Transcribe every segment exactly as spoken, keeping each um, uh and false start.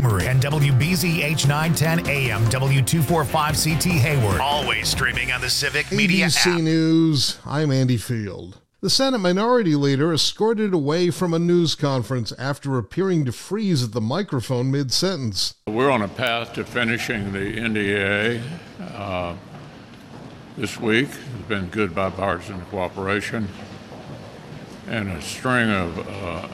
Amory, and W B Z H nine ten A M, W two forty-five C T Hayward. Always streaming on the Civic Media A B C app. News, I'm Andy Field. The Senate Minority Leader escorted away from a news conference after appearing to freeze at the microphone mid-sentence. We're on a path to finishing the N D A uh, this week. It's been good bipartisan cooperation and a string of... Uh,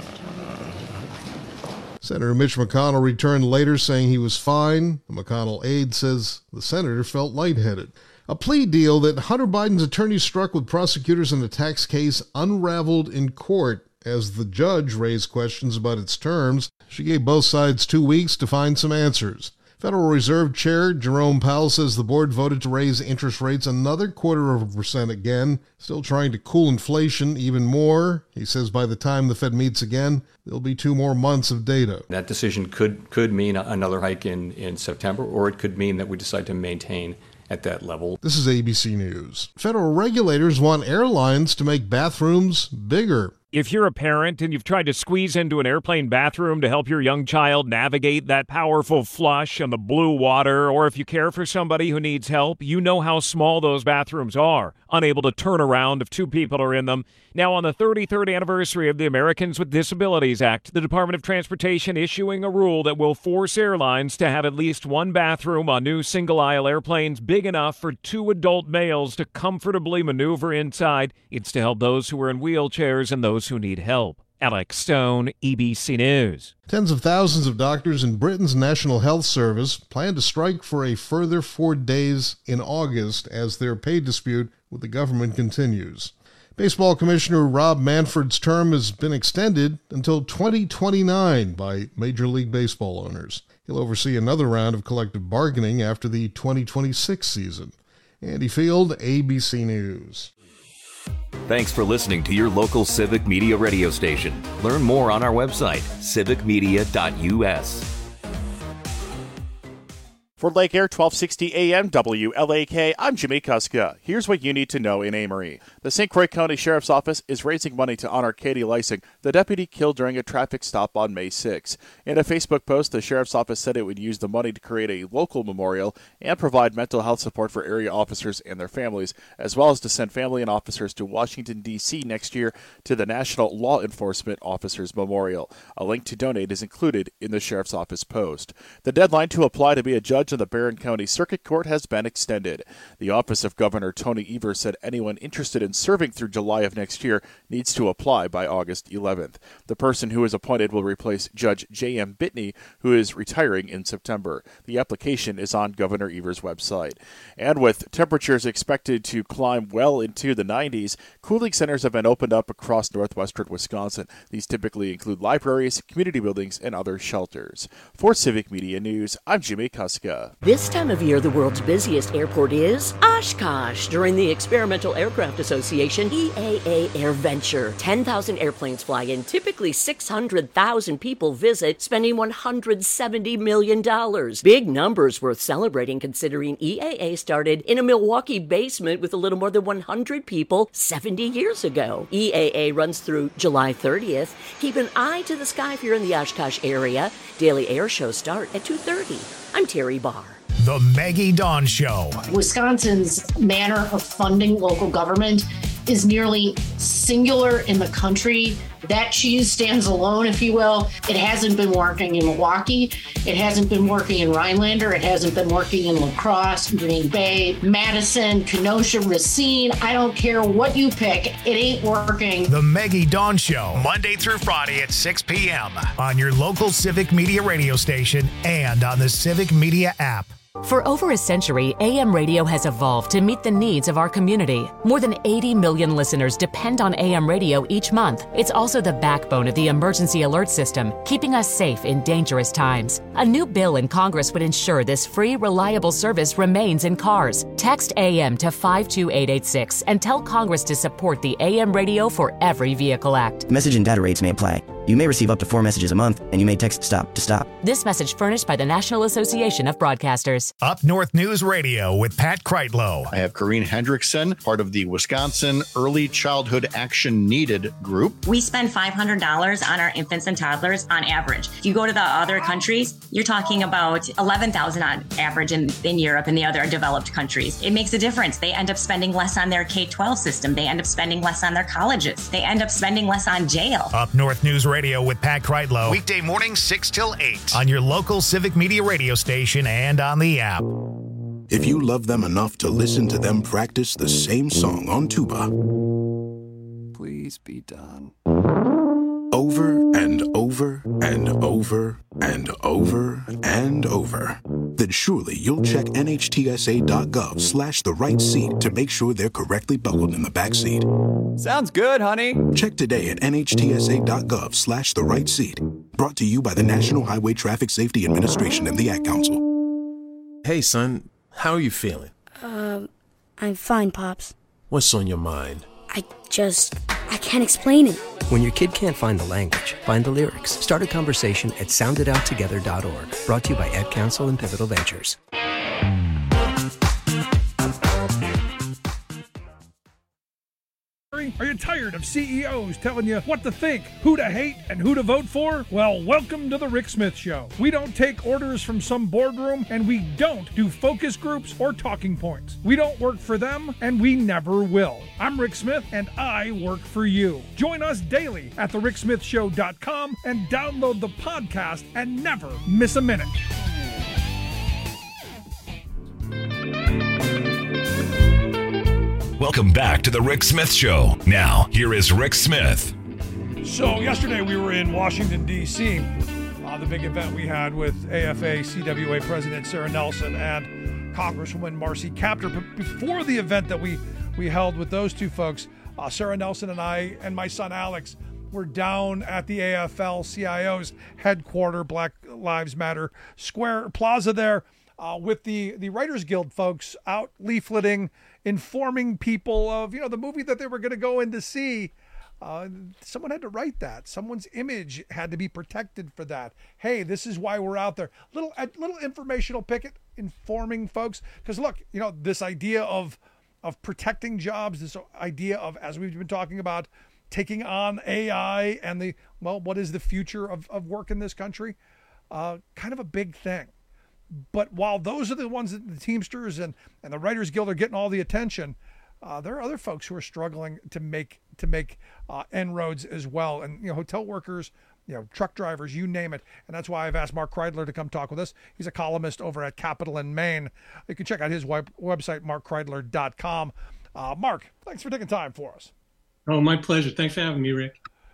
Senator Mitch McConnell returned later saying he was fine. The McConnell aide says the senator felt lightheaded. A plea deal that Hunter Biden's attorney struck with prosecutors in a tax case unraveled in court as the judge raised questions about its terms. She gave both sides two weeks to find some answers. Federal Reserve Chair Jerome Powell says the board voted to raise interest rates another quarter of a percent again, still trying to cool inflation even more. He says by the time the Fed meets again, there'll be two more months of data. That decision could could mean another hike in, in September, or it could mean that we decide to maintain at that level. This is A B C News. Federal regulators want airlines to make bathrooms bigger. If you're a parent and you've tried to squeeze into an airplane bathroom to help your young child navigate that powerful flush on the blue water, or if you care for somebody who needs help, you know how small those bathrooms are, unable to turn around if two people are in them. Now, on the thirty-third anniversary of the Americans with Disabilities Act, the Department of Transportation issuing a rule that will force airlines to have at least one bathroom on new single-aisle airplanes big enough for two adult males to comfortably maneuver inside. It's to help those who are in wheelchairs and those who need help. Alex Stone, E B C News. Tens of thousands of doctors in Britain's National Health Service plan to strike for a further four days in August as their pay dispute with the government continues. Baseball Commissioner Rob Manfred's term has been extended until twenty twenty-nine by Major League Baseball owners. He'll oversee another round of collective bargaining after the twenty twenty-six season. Andy Field, A B C News. Thanks for listening to your local Civic Media radio station. Learn more on our website, civic media dot U S. For Lake Air twelve sixty A M W L A K, I'm Jimmy Kuska. Here's what you need to know in Amory. The Saint Croix County Sheriff's Office is raising money to honor Katie Lysing, the deputy killed during a traffic stop on May sixth. In a Facebook post, the Sheriff's Office said it would use the money to create a local memorial and provide mental health support for area officers and their families, as well as to send family and officers to Washington, D C next year to the National Law Enforcement Officers Memorial. A link to donate is included in the Sheriff's Office post. The deadline to apply to be a judge in the Barron County Circuit Court has been extended. The office of Governor Tony Evers said anyone interested in serving through July of next year needs to apply by August eleventh. The person who is appointed will replace Judge J M Bitney, who is retiring in September. The application is on Governor Evers' website. And with temperatures expected to climb well into the nineties, cooling centers have been opened up across northwestern Wisconsin. These typically include libraries, community buildings, and other shelters. For Civic Media News, I'm Jimmy Kuska. This time of year, the world's busiest airport is Oshkosh. During the Experimental Aircraft Association E A A Air Venture, ten thousand airplanes fly in. Typically, six hundred thousand people visit, spending one hundred seventy million dollars. Big numbers worth celebrating considering E A A started in a Milwaukee basement with a little more than one hundred people seventy years ago. E A A runs through July thirtieth. Keep an eye to the sky if you're in the Oshkosh area. Daily air shows start at two thirty. I'm Terry Barr. The Maggie Dawn Show. Wisconsin's manner of funding local government is nearly singular in the country. That cheese stands alone, if you will. It hasn't been working in Milwaukee. It hasn't been working in Rhinelander. It hasn't been working in La Crosse, Green Bay, Madison, Kenosha, Racine. I don't care what you pick. It ain't working. The Maggie Dawn Show, Monday through Friday at six p.m. on your local Civic Media radio station and on the Civic Media app. For over a century, A M radio has evolved to meet the needs of our community. More than eighty million listeners depend on A M radio each month. It's also the backbone of the emergency alert system, keeping us safe in dangerous times. A new bill in Congress would ensure this free, reliable service remains in cars. Text A M to five two eight eight six and tell Congress to support the A M Radio for Every Vehicle Act. Message and data rates may apply. You may receive up to four messages a month, and you may text STOP to stop. This message furnished by the National Association of Broadcasters. Up North News Radio with Pat Kreitlow. I have Corrine Hendrickson, part of the Wisconsin Early Childhood Action Needed group. We spend five hundred dollars on our infants and toddlers on average. If you go to the other countries, you're talking about eleven thousand dollars on average in, in Europe and the other developed countries. It makes a difference. They end up spending less on their K twelve system. They end up spending less on their colleges. They end up spending less on jail. Up North News Radio with Pat Kreitlow. Weekday mornings six till eight on your local Civic Media radio station and on the app. If you love them enough to listen to them practice the same song on tuba, please be done. Over and over and over and over and over, then surely you'll check nhtsa.gov slash the right seat to make sure they're correctly buckled in the back seat. Sounds good, honey. Check today at nhtsa.gov slash the right seat. Brought to you by the National Highway Traffic Safety Administration and the Ad Council. Hey, son, how are you feeling? Um, I'm fine, Pops. What's on your mind? I just, I can't explain it. When your kid can't find the language, find the lyrics. Start a conversation at sound it out together dot org. Brought to you by Ad Council and Pivotal Ventures. Are you tired of C E Os telling you what to think, who to hate, and who to vote for? Well, welcome to the Rick Smith Show. We don't take orders from some boardroom, and we don't do focus groups or talking points. We don't work for them, and we never will. I'm Rick Smith, and I work for you. Join us daily at the rick smith show dot com and download the podcast and never miss a minute. Welcome back to the Rick Smith Show. Now, here is Rick Smith. So yesterday we were in Washington, D C, uh, the big event we had with A F A C W A President Sarah Nelson and Congresswoman Marcy Kaptur. But before the event that we, we held with those two folks, uh, Sarah Nelson and I and my son Alex were down at the A F L C I O's headquarters, Black Lives Matter Square Plaza there, uh, with the, the Writers Guild folks out leafleting, informing people of, you know, the movie that they were going to go in to see. Uh, someone had to write that. Someone's image had to be protected for that. Hey, this is why we're out there. Little, a little informational picket, informing folks. Because look, you know, this idea of, of protecting jobs, this idea of, as we've been talking about, taking on A I and the, well, what is the future of, of work in this country? Uh, kind of a big thing. But while those are the ones that the Teamsters and, and the Writers Guild are getting all the attention, uh, there are other folks who are struggling to make to make uh, inroads as well. And, you know, hotel workers, you know, truck drivers, you name it. And that's why I've asked Mark Kreidler to come talk with us. He's a columnist over at Capital in Maine. You can check out his web, website, mark kreidler dot com. Uh, Mark, thanks for taking time for us. Oh, my pleasure. Thanks for having me, Rick.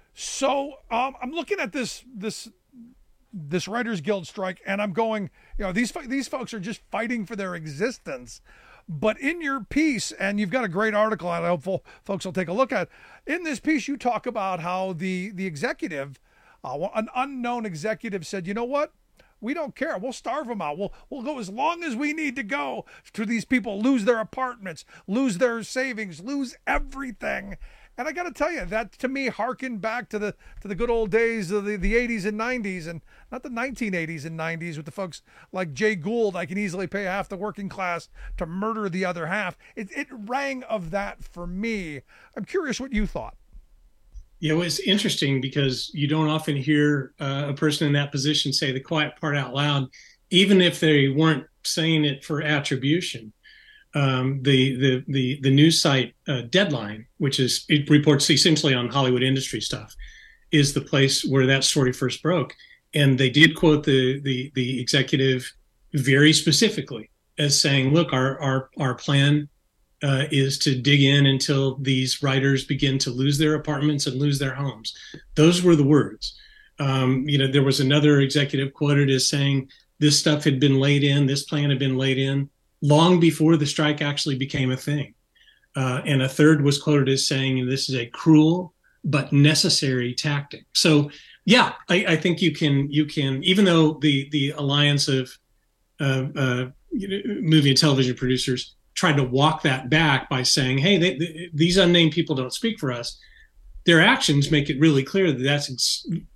So um, I'm looking at this this. this Writers Guild strike, and I'm going, you know, these these folks are just fighting for their existence. But in your piece, and you've got a great article, and I hope folks will take a look at, in this piece you talk about how the the executive, uh, an unknown executive said, you know what, we don't care, we'll starve them out, we'll we'll go as long as we need to go to these people lose their apartments, lose their savings, lose everything. And I got to tell you, that to me harkened back to the to the good old days of the, the eighties and nineties, and not the nineteen eighties and nineties with the folks like Jay Gould. I can easily pay half the working class to murder the other half. It, it rang of that for me. I'm curious what you thought. Yeah, well, it's interesting because you don't often hear uh, a person in that position say the quiet part out loud, even if they weren't saying it for attribution. Um, the, the, the, the news site uh, Deadline, which is, it reports essentially on Hollywood industry stuff, is the place where that story first broke. And they did quote the, the, the executive very specifically as saying, look, our, our, our plan uh, is to dig in until these writers begin to lose their apartments and lose their homes. Those were the words. Um, you know, there was another executive quoted as saying, this stuff had been laid in, this plan had been laid in long before the strike actually became a thing. Uh, and a third was quoted as saying, this is a cruel but necessary tactic. So, yeah, I, I think you can, you can, even though the the alliance of uh, uh, you know, movie and television producers tried to walk that back by saying, hey, they, they, these unnamed people don't speak for us, their actions make it really clear that that's ex-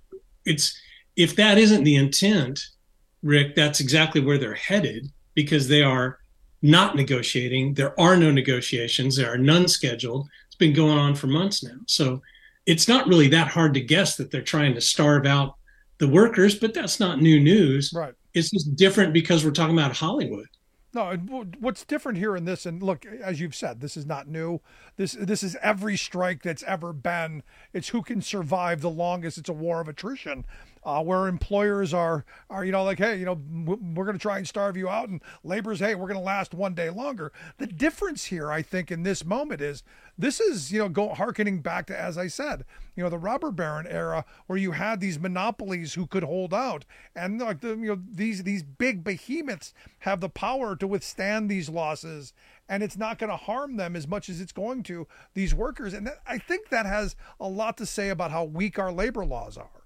it's if that isn't the intent, Rick, that's exactly where they're headed, because they are not negotiating. There are no negotiations. There are none scheduled. It's been going on for months now. So it's not really that hard to guess that they're trying to starve out the workers, but that's not new news. Right. It's just different because we're talking about Hollywood. No, what's different here in this, and look, as you've said, this is not new. This this is every strike that's ever been. It's who can survive the longest. It's a war of attrition, uh, where employers are are you know like, hey, you know, we're going to try and starve you out, and labor's, hey, we're going to last one day longer. The difference here, I think, in this moment is this is you know go harkening back to, as I said, you know, the robber baron era, where you had these monopolies who could hold out, and like the you know these these big behemoths have the power to withstand these losses, and it's not going to harm them as much as it's going to these workers. And that, I think that has a lot to say about how weak our labor laws are.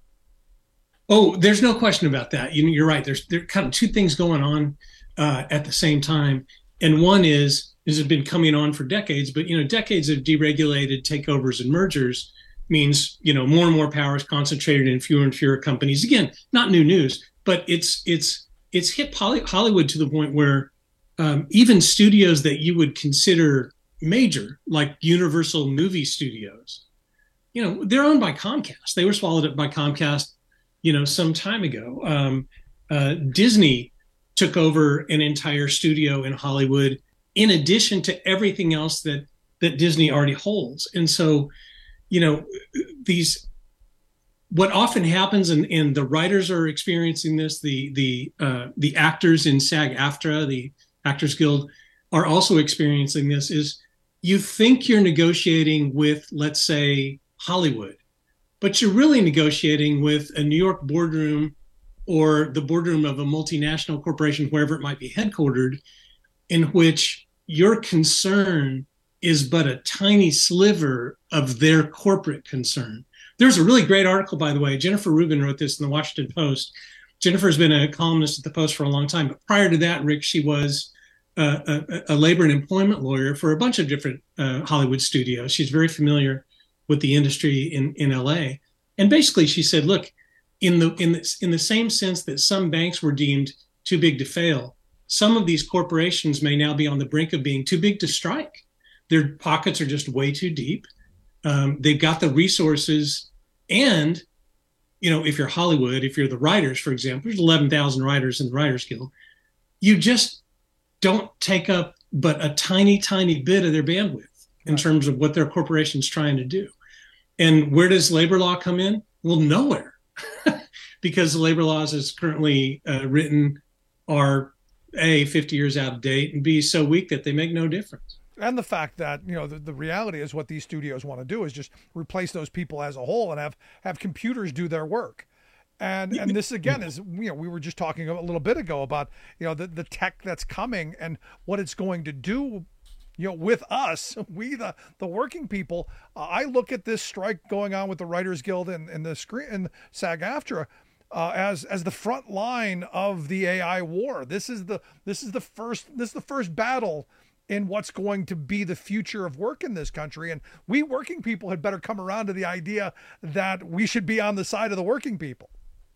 Oh, there's no question about that. You, you're right. There's there are kind of two things going on uh, at the same time, and one is this has been coming on for decades, but you know, decades of deregulated takeovers and mergers means you know more and more power is concentrated in fewer and fewer companies. Again, not new news, but it's it's it's hit Hollywood to the point where Um, even studios that you would consider major, like Universal Movie Studios, you know, they're owned by Comcast. They were swallowed up by Comcast, you know, some time ago. Um, uh, Disney took over an entire studio in Hollywood, in addition to everything else that that Disney already holds. And so, you know, these what often happens, and, and the writers are experiencing this, the the uh, the actors in SAG-AFTRA, the Actors Guild, are also experiencing this, is you think you're negotiating with, let's say, Hollywood, but you're really negotiating with a New York boardroom or the boardroom of a multinational corporation, wherever it might be headquartered, in which your concern is but a tiny sliver of their corporate concern. There's a really great article, by the way. Jennifer Rubin wrote this in the Washington Post. Jennifer's been a columnist at the Post for a long time, but prior to that, Rick, she was uh, a, a labor and employment lawyer for a bunch of different uh, Hollywood studios. She's very familiar with the industry in, in L A. And basically she said, look, in the, in the, in the same sense that some banks were deemed too big to fail, some of these corporations may now be on the brink of being too big to strike. Their pockets are just way too deep. Um, they've got the resources, and you know, if you're Hollywood, if you're the writers, for example, there's eleven thousand writers in the Writers Guild, you just don't take up but a tiny, tiny bit of their bandwidth in terms of what their corporation's trying to do. And where does labor law come in? Well, nowhere, because the labor laws as currently uh, written are A, fifty years out of date, and B, so weak that they make no difference. And the fact that, you know, the, the reality is what these studios want to do is just replace those people as a whole and have, have computers do their work. And and this, again, is, you know, we were just talking a little bit ago about, you know, the, the tech that's coming and what it's going to do, you know, with us, we, the, the working people. Uh, I look at this strike going on with the Writers Guild and, and the screen and SAG-AFTRA uh, as, as the front line of the A I war. This is the, this is the first, this is the first battle in what's going to be the future of work in this country. And we working people had better come around to the idea that we should be on the side of the working people.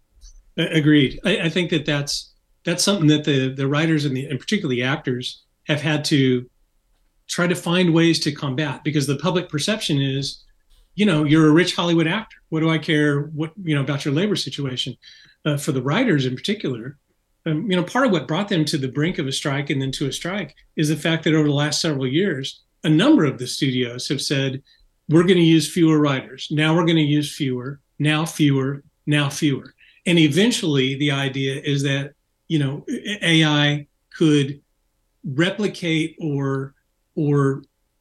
Agreed. I, I think that that's, that's something that the, the writers and, the, and particularly actors have had to try to find ways to combat, because the public perception is, you know, you're a rich Hollywood actor. What do I care what, you know, about your labor situation? Uh, for the writers in particular, Um, you know, part of what brought them to the brink of a strike and then to a strike is the fact that over the last several years, a number of the studios have said, we're going to use fewer writers. Now we're going to use fewer, now fewer, now fewer. And eventually the idea is that, you know, A I could replicate or, or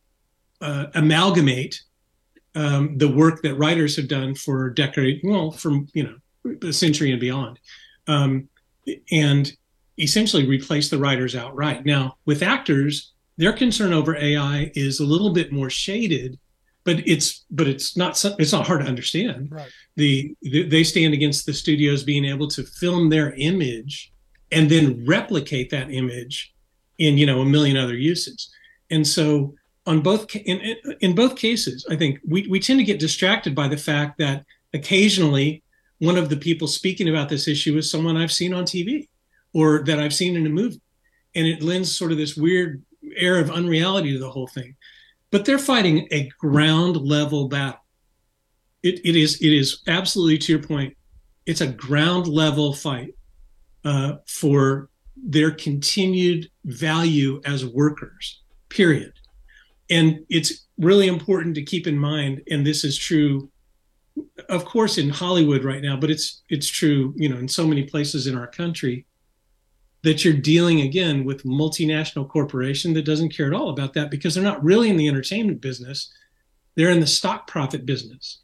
uh, amalgamate um, the work that writers have done for decades, well, from, you know, a century and beyond. Um, and essentially replace the writers outright. Now, with actors, their concern over A I is a little bit more shaded, but it's but it's not it's not hard to understand. Right. The, the they stand against the studios being able to film their image and then replicate that image in, you know, a million other uses. And so on both in in both cases, I think we we tend to get distracted by the fact that occasionally one of the people speaking about this issue is someone I've seen on T V or that I've seen in a movie. And it lends sort of this weird air of unreality to the whole thing. But they're fighting a ground level battle. It, it is it is absolutely, to your point, it's a ground level fight uh, for their continued value as workers, period. And it's really important to keep in mind, and this is true, of course, in Hollywood right now, but it's it's true, you know, in so many places in our country, that you're dealing, again, with multinational corporation that doesn't care at all about that, because they're not really in the entertainment business. They're in the stock profit business.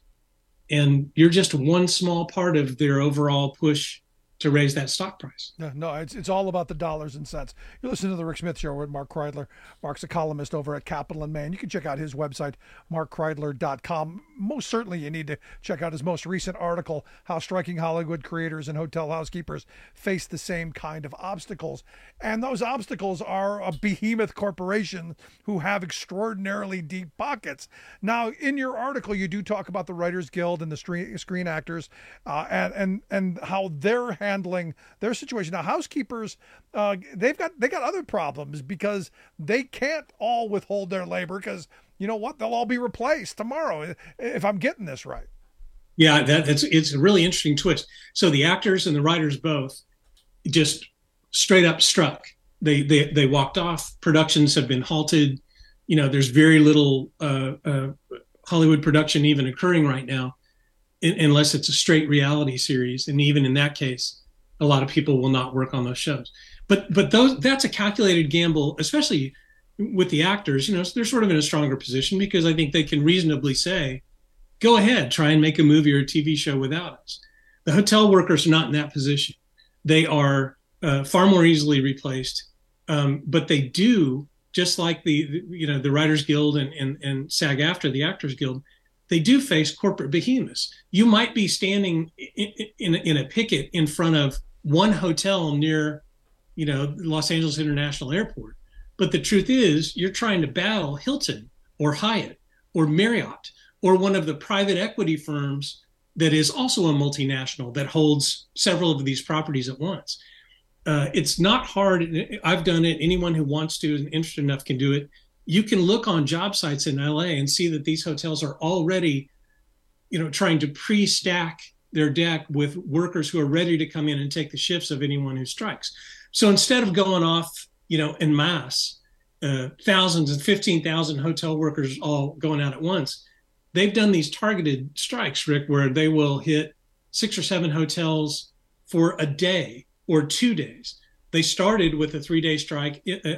And you're just one small part of their overall push to raise that stock price. No, no, it's it's all about the dollars and cents. You listen to the Rick Smith Show with Mark Kreidler. Mark's a columnist over at Capital and Man. You can check out his website, mark kreidler dot com. Most certainly you need to check out his most recent article, How Striking Hollywood Creators and Hotel Housekeepers Face the Same Kind of Obstacles. And those obstacles are a behemoth corporation who have extraordinarily deep pockets. Now, in your article, you do talk about the Writers Guild and the Screen, screen Actors uh, and, and, and how they're handling their situation. Now, housekeepers, uh, they've got they got other problems because they can't all withhold their labor because, you know what, they'll all be replaced tomorrow, if I'm getting this right. Yeah, that, that's it's a really interesting twist. So the actors and the writers both just straight up struck. They they they walked off. Productions have been halted. You know, there's very little uh, uh, Hollywood production even occurring right now, unless it's a straight reality series. And even in that case, a lot of people will not work on those shows. But but those that's a calculated gamble, especially with the actors. You know, they're sort of in a stronger position because I think they can reasonably say, go ahead, try and make a movie or a T V show without us. The hotel workers are not in that position. They are uh, far more easily replaced. Um, but they do, just like the, the you know the Writers Guild and, and, and SAG-AFTRA, the Actors Guild, they do face corporate behemoths. You might be standing in, in, in a picket in front of one hotel near, you know, Los Angeles International Airport. But the truth is, you're trying to battle Hilton or Hyatt or Marriott or one of the private equity firms that is also a multinational that holds several of these properties at once. Uh, it's not hard. I've done it. Anyone who wants to and interested enough can do it. You can look on job sites in L A and see that these hotels are already, you know, trying to pre-stack their deck with workers who are ready to come in and take the shifts of anyone who strikes. So instead of going off, you know, en masse, uh, thousands and fifteen thousand hotel workers all going out at once, they've done these targeted strikes, Rick, where they will hit six or seven hotels for a day or two days. They started with a three-day strike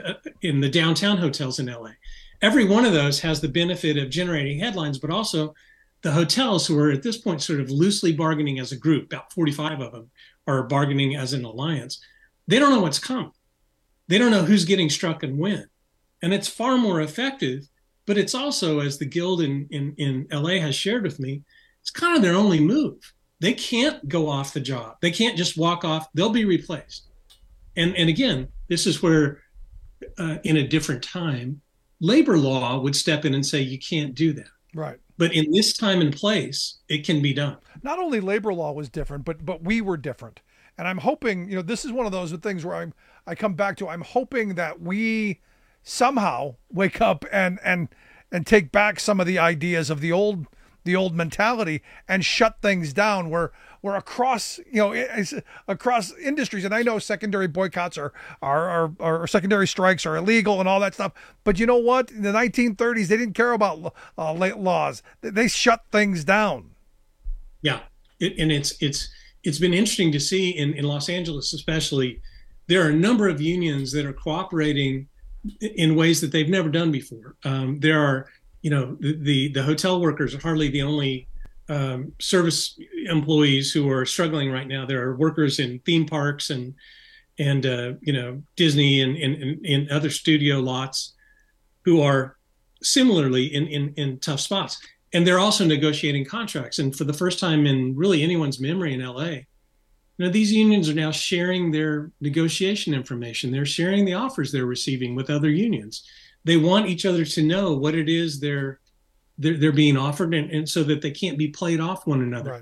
in the downtown hotels in L A. Every one of those has the benefit of generating headlines, but also the hotels, who are at this point sort of loosely bargaining as a group, about forty-five of them are bargaining as an alliance. They don't know what's coming. They don't know who's getting struck and when. And it's far more effective, but it's also, as the Guild in, in, in L A has shared with me, it's kind of their only move. They can't go off the job. They can't just walk off. They'll be replaced. And, and again, this is where, uh, in a different time, labor law would step in and say, you can't do that. Right. But in this time and place, it can be done. Not only labor law was different, but but we were different. And I'm hoping, you know, this is one of those things where I'm I come back to, I'm hoping that we somehow wake up and and and take back some of the ideas of the old the old mentality and shut things down where we're across, you know, across industries. And I know secondary boycotts are, are, are, or secondary strikes are illegal and all that stuff. But you know what? In the nineteen thirties, they didn't care about uh, laws. They shut things down. Yeah. It, and it's, it's, it's been interesting to see in, in Los Angeles, especially, there are a number of unions that are cooperating in ways that they've never done before. Um, there are, you know, the, the, the hotel workers are hardly the only um, service employees who are struggling right now. There are workers in theme parks and, and uh, you know, Disney and, and, and other studio lots who are similarly in, in, in tough spots. And they're also negotiating contracts. And for the first time in really anyone's memory in L A, you know, these unions are now sharing their negotiation information. They're sharing the offers they're receiving with other unions. They want each other to know what it is they're they're, they're being offered, and, and so that they can't be played off one another. Right.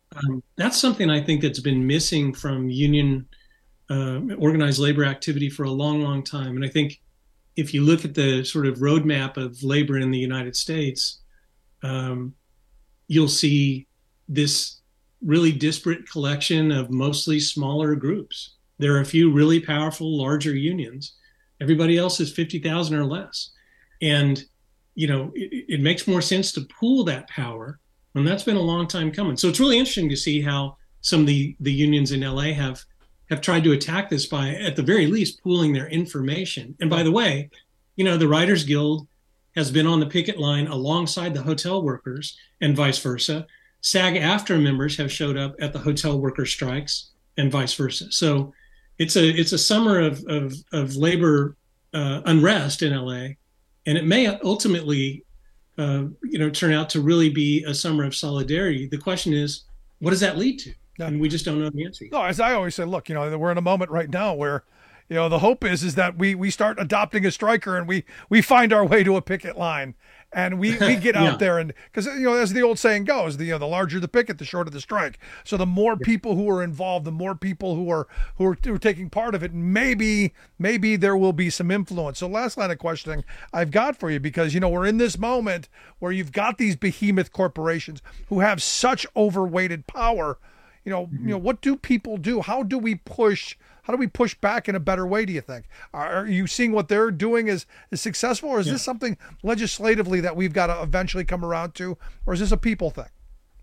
Um, that's something I think that's been missing from union uh, organized labor activity for a long, long time. And I think if you look at the sort of roadmap of labor in the United States, um, you'll see this really disparate collection of mostly smaller groups. There are a few really powerful, larger unions. Everybody else is fifty thousand or less. And, you know, it, it makes more sense to pool that power. And that's been a long time coming. So it's really interesting to see how some of the, the unions in L A have have tried to attack this by, at the very least, pooling their information. And by the way, you know, the Writers Guild has been on the picket line alongside the hotel workers and vice versa. SAG-AFTRA members have showed up at the hotel worker strikes and vice versa. So it's a it's a summer of of, of labor uh, unrest in L A, and it may ultimately, uh, you know, turn out to really be a summer of solidarity. The question is, what does that lead to? And we just don't know the answer. No, as I always say, look, you know, we're in a moment right now where, you know, the hope is is that we we start adopting a striker and we we find our way to a picket line, and we, we get out Yeah. there, and because, you know, as the old saying goes, the you know, the larger the picket, the shorter the strike. So the more people who are involved, the more people who are who are, who are taking part of it, maybe maybe there will be some influence. So last line of questioning I've got for you, because, you know, we're in this moment where you've got these behemoth corporations who have such overweighted power. You know, you know, what do people do? How do we push? How do we push back in a better way? Do you think? Are you seeing what they're doing is is successful, or is Yeah. this something legislatively that we've got to eventually come around to, or is this a people thing?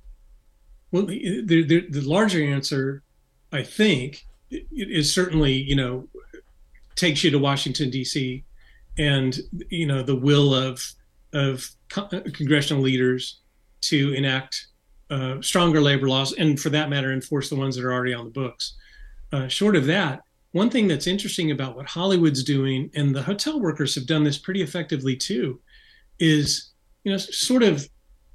Well, the, the, the larger answer, I think, is certainly, you know, takes you to Washington, D C, and, you know, the will of of co- congressional leaders to enact uh, stronger labor laws, and for that matter, enforce the ones that are already on the books. Uh, short of that, one thing that's interesting about what Hollywood's doing, and the hotel workers have done this pretty effectively too, is, you know, sort of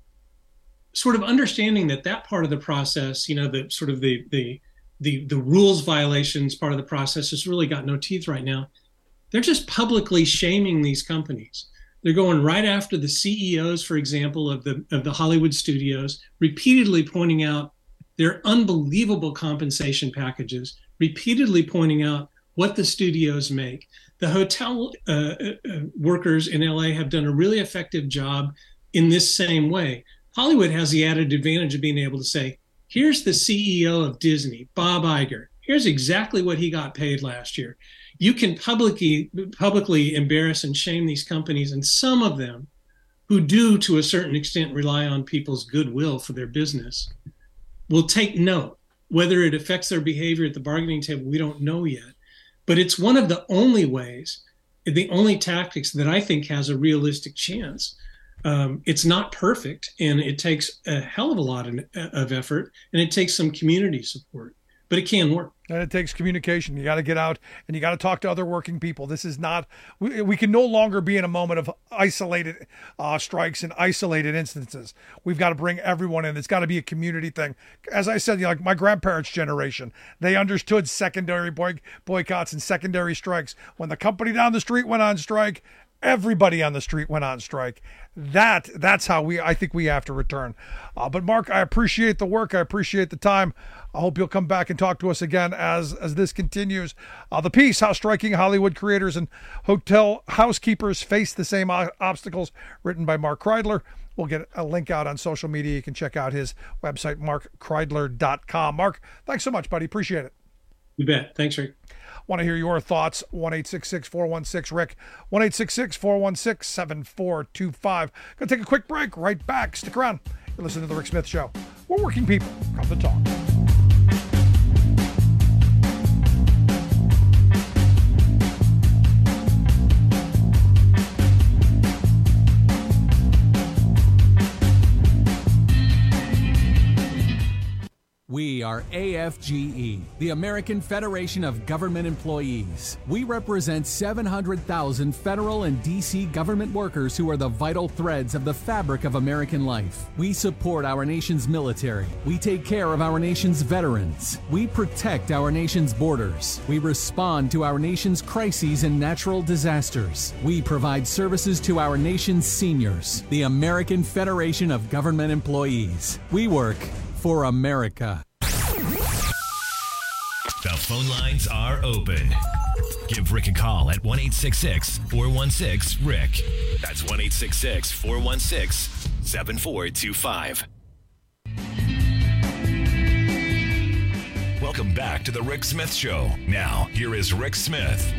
sort of understanding that that part of the process, you know, the sort of the the the the rules violations part of the process has really got no teeth right now. They're just publicly shaming these companies. They're going right after the C E Os, for example, of the of the Hollywood studios, repeatedly pointing out their unbelievable compensation packages, repeatedly pointing out what the studios make. The hotel uh, uh, workers in L A have done a really effective job in this same way. Hollywood has the added advantage of being able to say, here's the C E O of Disney, Bob Iger. Here's exactly what he got paid last year. You can publicly publicly embarrass and shame these companies, and some of them who do to a certain extent rely on people's goodwill for their business will take note. Whether it affects their behavior at the bargaining table, we don't know yet. But it's one of the only ways, the only tactics that I think has a realistic chance. Um, it's not perfect, and it takes a hell of a lot of, of effort, and it takes some community support, but it can work. And it takes communication. You got to get out and you got to talk to other working people. This is not, we, we can no longer be in a moment of isolated uh, strikes and isolated instances. We've got to bring everyone in. It's got to be a community thing. As I said, you know, like my grandparents' generation, they understood secondary boy, boycotts and secondary strikes. When the company down the street went on strike, everybody on the street went on strike. That that's how we I think we have to return. Uh, but Mark, I appreciate the work. I appreciate the time. I hope you'll come back and talk to us again as as this continues. Uh, the piece, How Striking Hollywood Creators and Hotel Housekeepers Face the Same o- Obstacles, written by Mark Kreidler. We'll get a link out on social media. You can check out his website, mark kreidler dot com. Mark, thanks so much, buddy. Appreciate it. You bet. Thanks, Rick. Want to hear your thoughts? one eight six six, four one six, R I C K. one eight six six, four one six, seven four two five. Going to take a quick break. Right back. Stick around. You're listening to The Rick Smith Show. We're working people. Come to talk. We are A F G E, the American Federation of Government Employees. We represent seven hundred thousand federal and D C government workers who are the vital threads of the fabric of American life. We support our nation's military. We take care of our nation's veterans. We protect our nation's borders. We respond to our nation's crises and natural disasters. We provide services to our nation's seniors. The American Federation of Government Employees. We work for America. The phone lines are open. Give Rick a call at one eight six six, four one six, Rick. That's one eight six six, four one six, seven four two five. Welcome back to the Rick Smith Show. Now, here is Rick Smith.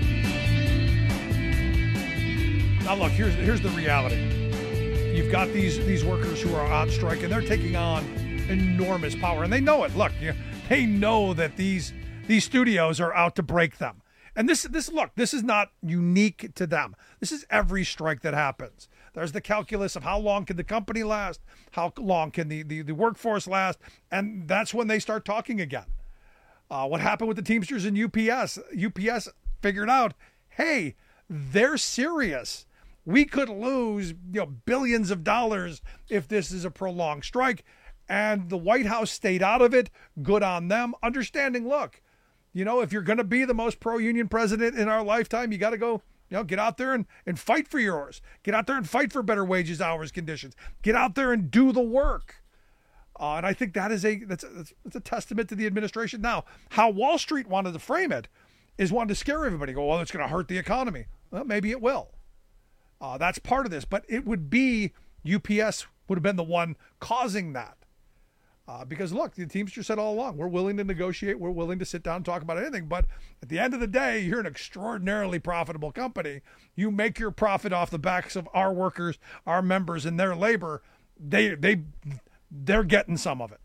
Now, look, here's here's the reality. You've got these these workers who are on strike, and they're taking on enormous power, and they know it. Look, you, they know that these these studios are out to break them. And this this look, this is not unique to them. This is every strike that happens. There's the calculus of how long can the company last, how long can the the, the workforce last, and that's when they start talking again. Uh, what happened with the Teamsters and U P S? U P S figured out, hey, they're serious. We could lose, you know, billions of dollars if this is a prolonged strike. And the White House stayed out of it. Good on them. Understanding, look, you know, if you're going to be the most pro-union president in our lifetime, you got to go, you know, get out there and, and fight for yours. Get out there and fight for better wages, hours, conditions. Get out there and do the work. Uh, and I think that is a that's, that's, that's a testament to the administration. Now, how Wall Street wanted to frame it is wanted to scare everybody. Go, well, it's going to hurt the economy. Well, maybe it will. Uh, that's part of this. But it would be U P S would have been the one causing that. Uh, because, look, the Teamsters said all along, we're willing to negotiate. We're willing to sit down and talk about anything. But at the end of the day, you're an extraordinarily profitable company. You make your profit off the backs of our workers, our members, and their labor. They, they, they're getting some of it.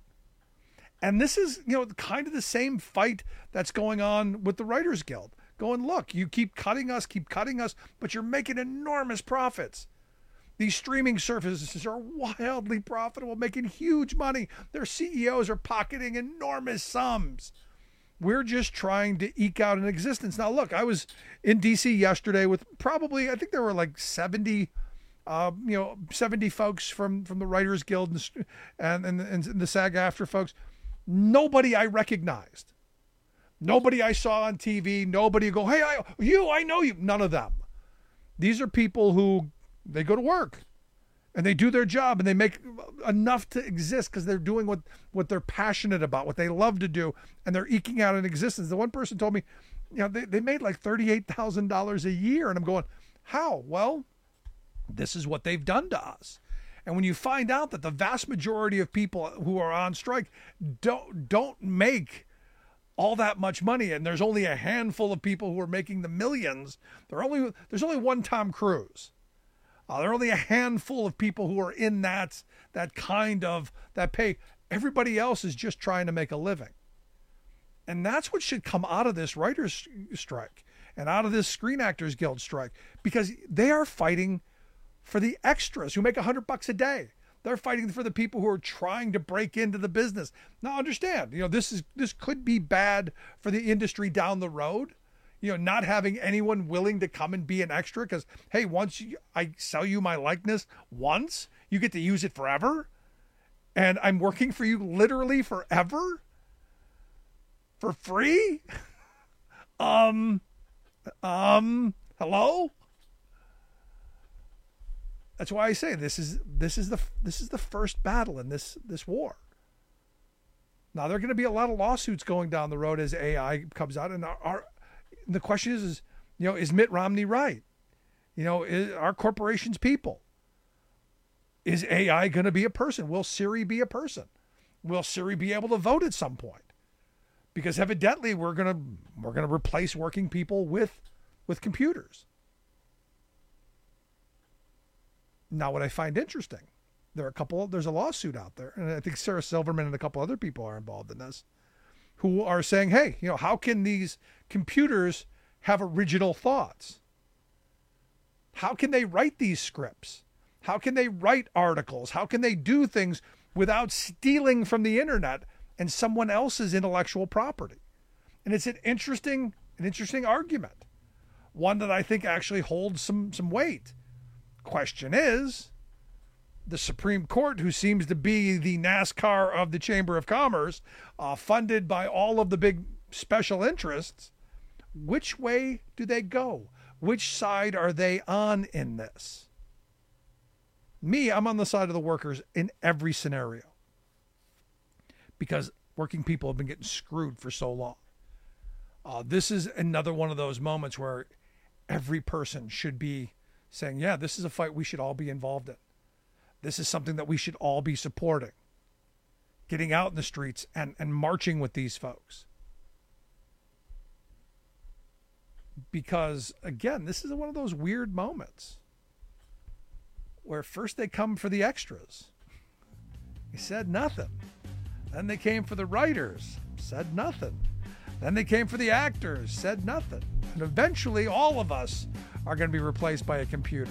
And this is, you know, kind of the same fight that's going on with the Writers Guild. Going, look, you keep cutting us, keep cutting us, but you're making enormous profits. These streaming services are wildly profitable, making huge money. Their C E Os are pocketing enormous sums. We're just trying to eke out an existence. Now, look, I was in D C yesterday with probably, I think there were like seventy, uh, you know, seventy folks from, from the Writers Guild and, and, and, and the SAG-AFTRA folks. Nobody I recognized. Nobody I saw on T V. Nobody go, hey, I, you, I know you. None of them. These are people who, they go to work and they do their job and they make enough to exist because they're doing what, what they're passionate about, what they love to do, and they're eking out an existence. The one person told me, you know, they, they made like thirty-eight thousand dollars a year. And I'm going, how? Well, this is what they've done to us. And when you find out that the vast majority of people who are on strike don't don't make all that much money, and there's only a handful of people who are making the millions, there only there's only one Tom Cruise. Uh, there are only a handful of people who are in that that kind of that pay. Everybody else is just trying to make a living. And that's what should come out of this writers' strike and out of this Screen Actors Guild strike, because they are fighting for the extras who make a hundred bucks a day. They're fighting for the people who are trying to break into the business. Now, understand, you know, this is this could be bad for the industry down the road. You know, not having anyone willing to come and be an extra because, hey, once you, I sell you my likeness once, you get to use it forever. And I'm working for you literally forever for free. um, um, hello? That's why I say this is this is the this is the first battle in this this war. Now there are going to be a lot of lawsuits going down the road as A I comes out, and our, our the question is, is you know, is Mitt Romney right? You know, is, are corporations people? Is A I going to be a person? Will Siri be a person? Will Siri be able to vote at some point? Because evidently we're gonna we're gonna replace working people with with computers. Now, what I find interesting, there are a couple, there's a lawsuit out there, and I think Sarah Silverman and a couple other people are involved in this, who are saying, hey, you know, how can these computers have original thoughts? How can they write these scripts? How can they write articles? How can they do things without stealing from the internet and someone else's intellectual property? And it's an interesting, an interesting argument, one that I think actually holds some, some weight. Question is, the Supreme Court, who seems to be the NASCAR of the Chamber of Commerce, uh, funded by all of the big special interests, which way do they go? Which side are they on in this? Me, I'm on the side of the workers in every scenario. because working people have been getting screwed for so long. Uh, this is another one of those moments where every person should be saying, yeah, this is a fight we should all be involved in. This is something that we should all be supporting. Getting out in the streets and, and marching with these folks. Because, again, this is one of those weird moments where first they come for the extras. They said nothing. Then they came for the writers, said nothing. Then they came for the actors, said nothing. And eventually all of us are going to be replaced by a computer.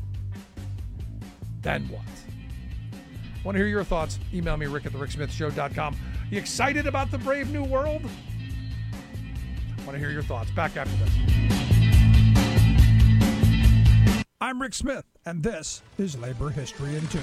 Then what? Want to hear your thoughts? Email me, rick at the rick smith show dot com. You excited about the brave new world? Want to hear your thoughts. Back after this. I'm Rick Smith, and this is Labor History in Two.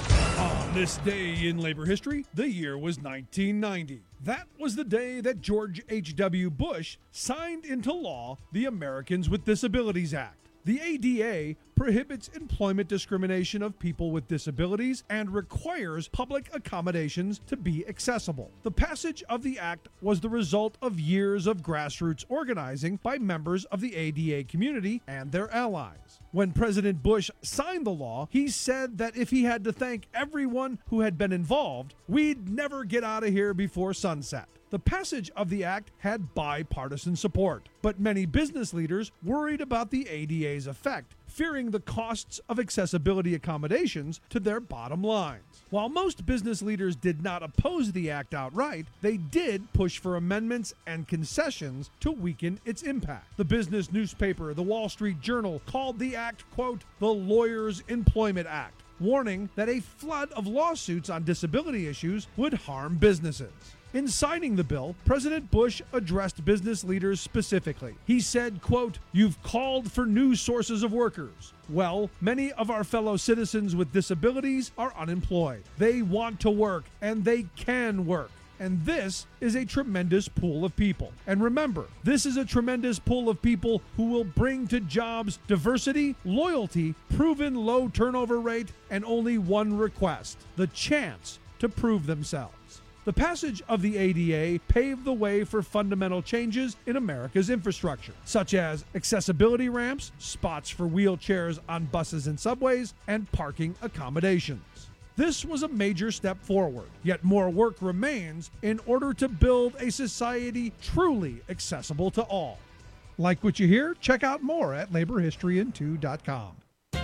On this day in labor history, the year was nineteen ninety. That was the day that George H W. Bush signed into law the Americans with Disabilities Act. The A D A prohibits employment discrimination of people with disabilities and requires public accommodations to be accessible. The passage of the act was the result of years of grassroots organizing by members of the A D A community and their allies. When President Bush signed the law, he said that if he had to thank everyone who had been involved, we'd never get out of here before sunset. The passage of the act had bipartisan support, but many business leaders worried about the A D A's effect, fearing the costs of accessibility accommodations to their bottom lines. While most business leaders did not oppose the act outright, they did push for amendments and concessions to weaken its impact. The business newspaper, The Wall Street Journal, called the act, quote, the Lawyers' Employment Act, warning that a flood of lawsuits on disability issues would harm businesses. In signing the bill, President Bush addressed business leaders specifically. He said, quote, you've called for new sources of workers. Well, many of our fellow citizens with disabilities are unemployed. They want to work, and they can work. And this is a tremendous pool of people. And remember, this is a tremendous pool of people who will bring to jobs diversity, loyalty, proven low turnover rate, and only one request, the chance to prove themselves. The passage of the A D A paved the way for fundamental changes in America's infrastructure, such as accessibility ramps, spots for wheelchairs on buses and subways, and parking accommodations. This was a major step forward, yet more work remains in order to build a society truly accessible to all. Like what you hear? Check out more at labor history in two dot com.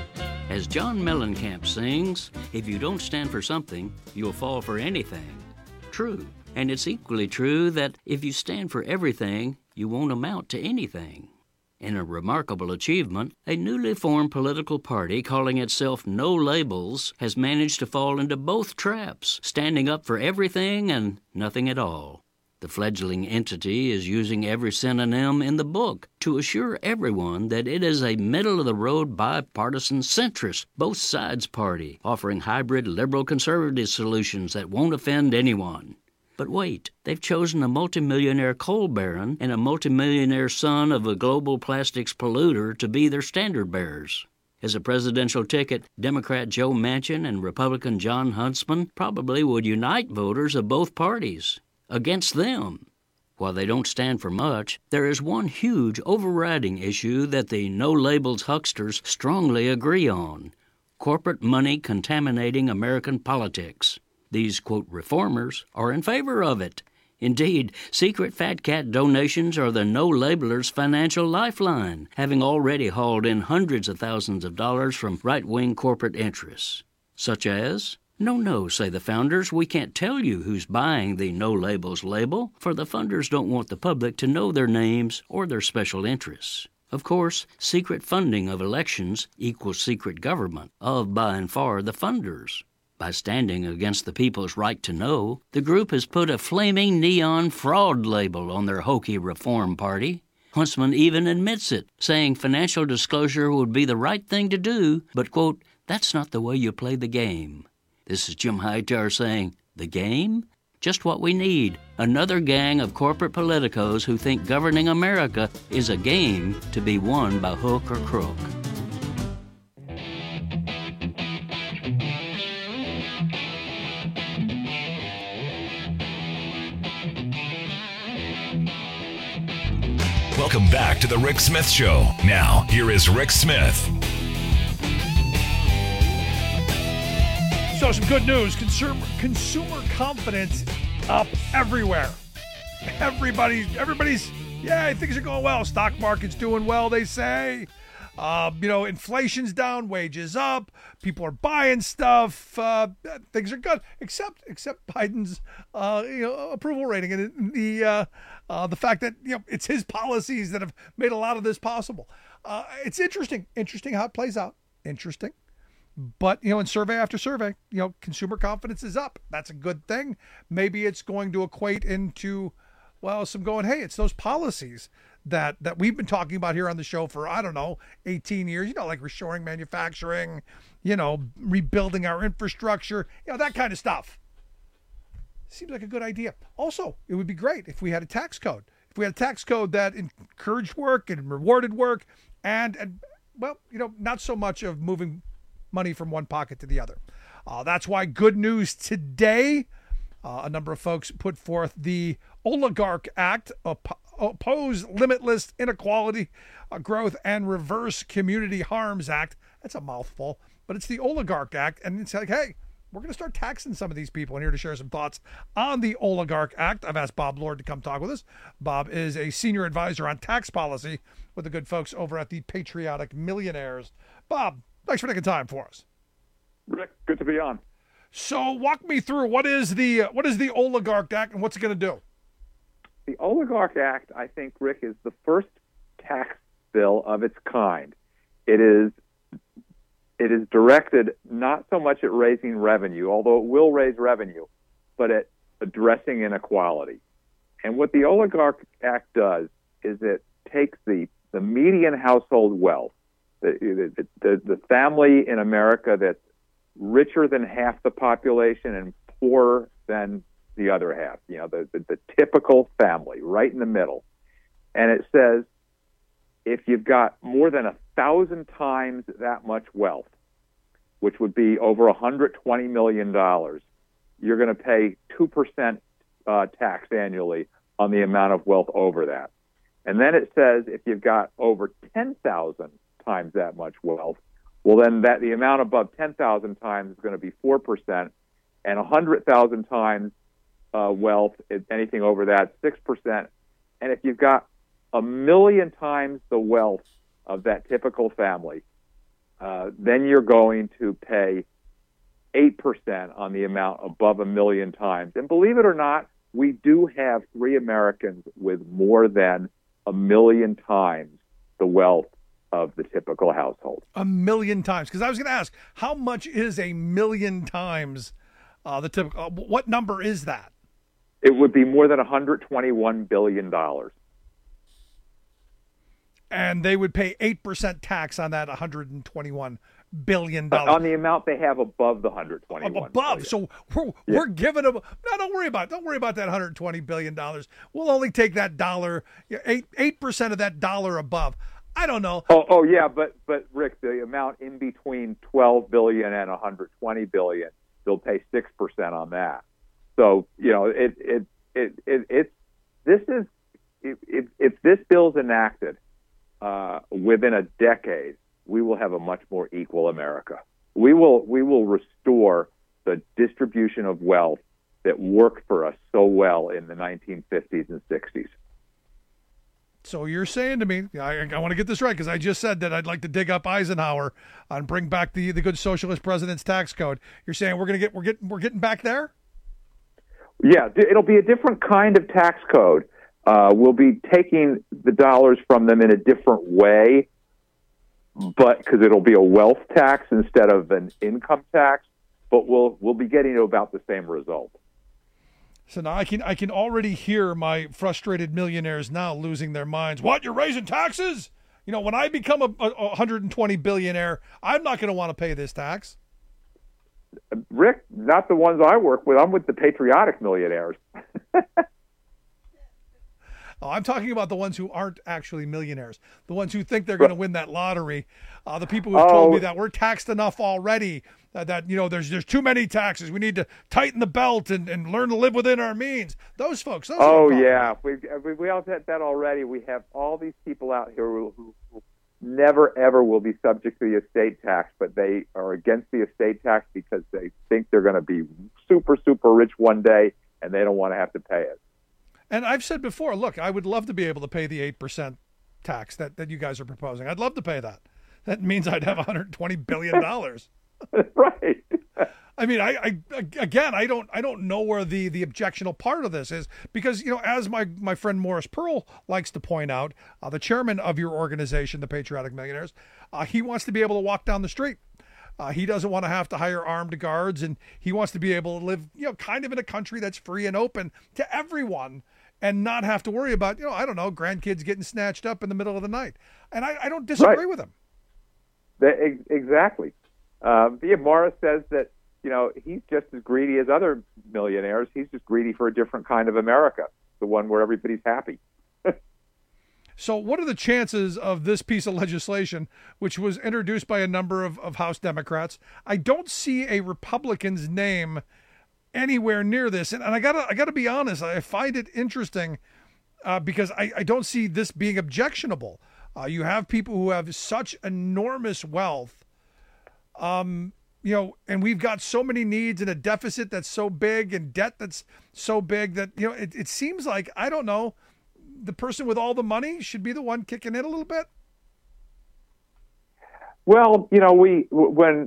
As John Mellencamp sings, if you don't stand for something, you'll fall for anything. True. And it's equally true that if you stand for everything, you won't amount to anything. In a remarkable achievement, a newly formed political party calling itself No Labels has managed to fall into both traps, standing up for everything and nothing at all. The fledgling entity is using every synonym in the book to assure everyone that it is a middle-of-the-road bipartisan centrist, both sides party, offering hybrid liberal-conservative solutions that won't offend anyone. But wait, they've chosen a multimillionaire coal baron and a multimillionaire son of a global plastics polluter to be their standard bearers. As a presidential ticket, Democrat Joe Manchin and Republican John Huntsman probably would unite voters of both parties against them. While they don't stand for much, there is one huge overriding issue that the no-labels hucksters strongly agree on: corporate money contaminating American politics. These, quote, reformers are in favor of it. Indeed, secret fat cat donations are the no-labelers' financial lifeline, having already hauled in hundreds of thousands of dollars from right-wing corporate interests. Such as, no, no, say the founders, we can't tell you who's buying the No Labels label, for the funders don't want the public to know their names or their special interests. Of course, secret funding of elections equals secret government of, by and far, the funders. By standing against the people's right to know, the group has put a flaming neon fraud label on their hokey reform party. Huntsman even admits it, saying financial disclosure would be the right thing to do, but, quote, that's not the way you play the game. This is Jim Hightower saying, the game? Just what we need. Another gang of corporate politicos who think governing America is a game to be won by hook or crook. Welcome back to the Rick Smith Show. Now, here is Rick Smith. So some good news. Consumer consumer confidence up everywhere. Everybody, everybody's, yeah, things are going well. Stock market's doing well, they say. Uh, you know, inflation's down, wages up, people are buying stuff, uh, things are good, except except Biden's uh, you know, approval rating and the uh, uh, the fact that, you know, it's his policies that have made a lot of this possible. Uh, it's interesting, interesting how it plays out. Interesting. But, you know, in survey after survey, you know, consumer confidence is up. That's a good thing. Maybe it's going to equate into, well, some going, hey, it's those policies that that we've been talking about here on the show for, I don't know, eighteen years, you know, like reshoring manufacturing, you know, rebuilding our infrastructure, you know, that kind of stuff. Seems like a good idea. Also, it would be great if we had a tax code. If we had a tax code that encouraged work and rewarded work and, and well, you know, not so much of moving money from one pocket to the other. Uh, that's why good news today. Uh, a number of folks put forth the Oligarch Act, op- oppose limitless inequality, uh, growth, and reverse community harms act. That's a mouthful, but it's the Oligarch Act. And it's like, hey, we're going to start taxing some of these people. And here to share some thoughts on the Oligarch Act, I've asked Bob Lord to come talk with us. Bob is a senior advisor on tax policy with the good folks over at the Patriotic Millionaires. Bob, thanks for taking time for us. Rick, good to be on. So walk me through, what is the what is the Oligarch Act and what's it going to do? The Oligarch Act, I think, Rick, is the first tax bill of its kind. It is it is directed not so much at raising revenue, although it will raise revenue, but at addressing inequality. And what the Oligarch Act does is it takes the, the median household wealth, the, the, the, the family in America that's richer than half the population and poorer than the other half, you know, the, the, the typical family right in the middle. And it says, if you've got more than a thousand times that much wealth, which would be over one hundred twenty million dollars, you're going to pay two percent uh, tax annually on the amount of wealth over that. And then it says, if you've got over ten thousand times that much wealth, well, then that the amount above ten thousand times is going to be four percent, and one hundred thousand times uh, wealth, anything over that, six percent. And if you've got a million times the wealth of that typical family, uh, then you're going to pay eight percent on the amount above a million times. And believe it or not, we do have three Americans with more than a million times the wealth of the typical household. A million times. Because I was going to ask, how much is a million times uh, the typical, uh, what number is that? It would be more than one hundred twenty-one billion dollars. And they would pay eight percent tax on that one hundred twenty-one billion dollars. Uh, on the amount they have above the one hundred twenty-one. Above. So we're, yeah. we're giving them, no, don't worry about it. Don't worry about that one hundred twenty billion dollars. We'll only take that dollar, eight, eight percent of that dollar above. I don't know. Oh, oh yeah, but but Rick, the amount in between twelve billion and one hundred twenty billion, they'll pay six percent on that. So you know, it it it it it's this is if if this bill's enacted uh, within a decade, we will have a much more equal America. We will we will restore the distribution of wealth that worked for us so well in the nineteen fifties and sixties. So you're saying to me, I, I want to get this right because I just said that I'd like to dig up Eisenhower and bring back the, the good socialist president's tax code. You're saying we're gonna get we're getting we're getting back there? Yeah, it'll be a different kind of tax code. Uh, we'll be taking the dollars from them in a different way, but because it'll be a wealth tax instead of an income tax. But we'll we'll be getting to about the same result. So now I can I can already hear my frustrated millionaires now losing their minds. What, you're raising taxes? You know, when I become a, a one hundred twenty billionaire, I'm not going to want to pay this tax. Rick, not the ones I work with. I'm with the patriotic millionaires. Oh, I'm talking about the ones who aren't actually millionaires, the ones who think they're going to win that lottery. Uh, the people who have Oh. told me that we're taxed enough already, uh, that, you know, there's there's too many taxes. We need to tighten the belt and, and learn to live within our means. Those folks. Those Oh, are yeah. We, we, we all said that already. We have all these people out here who, who, who never, ever will be subject to the estate tax, but they are against the estate tax because they think they're going to be super, super rich one day, and they don't want to have to pay it. And I've said before, look, I would love to be able to pay the eight percent tax that, that you guys are proposing. I'd love to pay that. That means I'd have one hundred twenty billion dollars. Right. I mean, I, I again, I don't, I don't know where the, the objectionable part of this is, because, you know, as my, my friend Morris Pearl likes to point out, uh, the chairman of your organization, the Patriotic Millionaires, uh, he wants to be able to walk down the street. Uh, he doesn't want to have to hire armed guards, and he wants to be able to live, you know, kind of in a country that's free and open to everyone, and not have to worry about, you know, I don't know, grandkids getting snatched up in the middle of the night. And I, I don't disagree Right. with him. That, ex- exactly. Um, yeah, Morris says that, you know, he's just as greedy as other millionaires. He's just greedy for a different kind of America, the one where everybody's happy. So what are the chances of this piece of legislation, which was introduced by a number of, of House Democrats? I don't see a Republican's name anywhere near this. And, and I gotta, I gotta be honest, I find it interesting uh, because I, I don't see this being objectionable. Uh, you have people who have such enormous wealth, um, you know, and we've got so many needs and a deficit that's so big and debt that's so big that, you know, it, it seems like, I don't know, the person with all the money should be the one kicking in a little bit. Well, you know, we when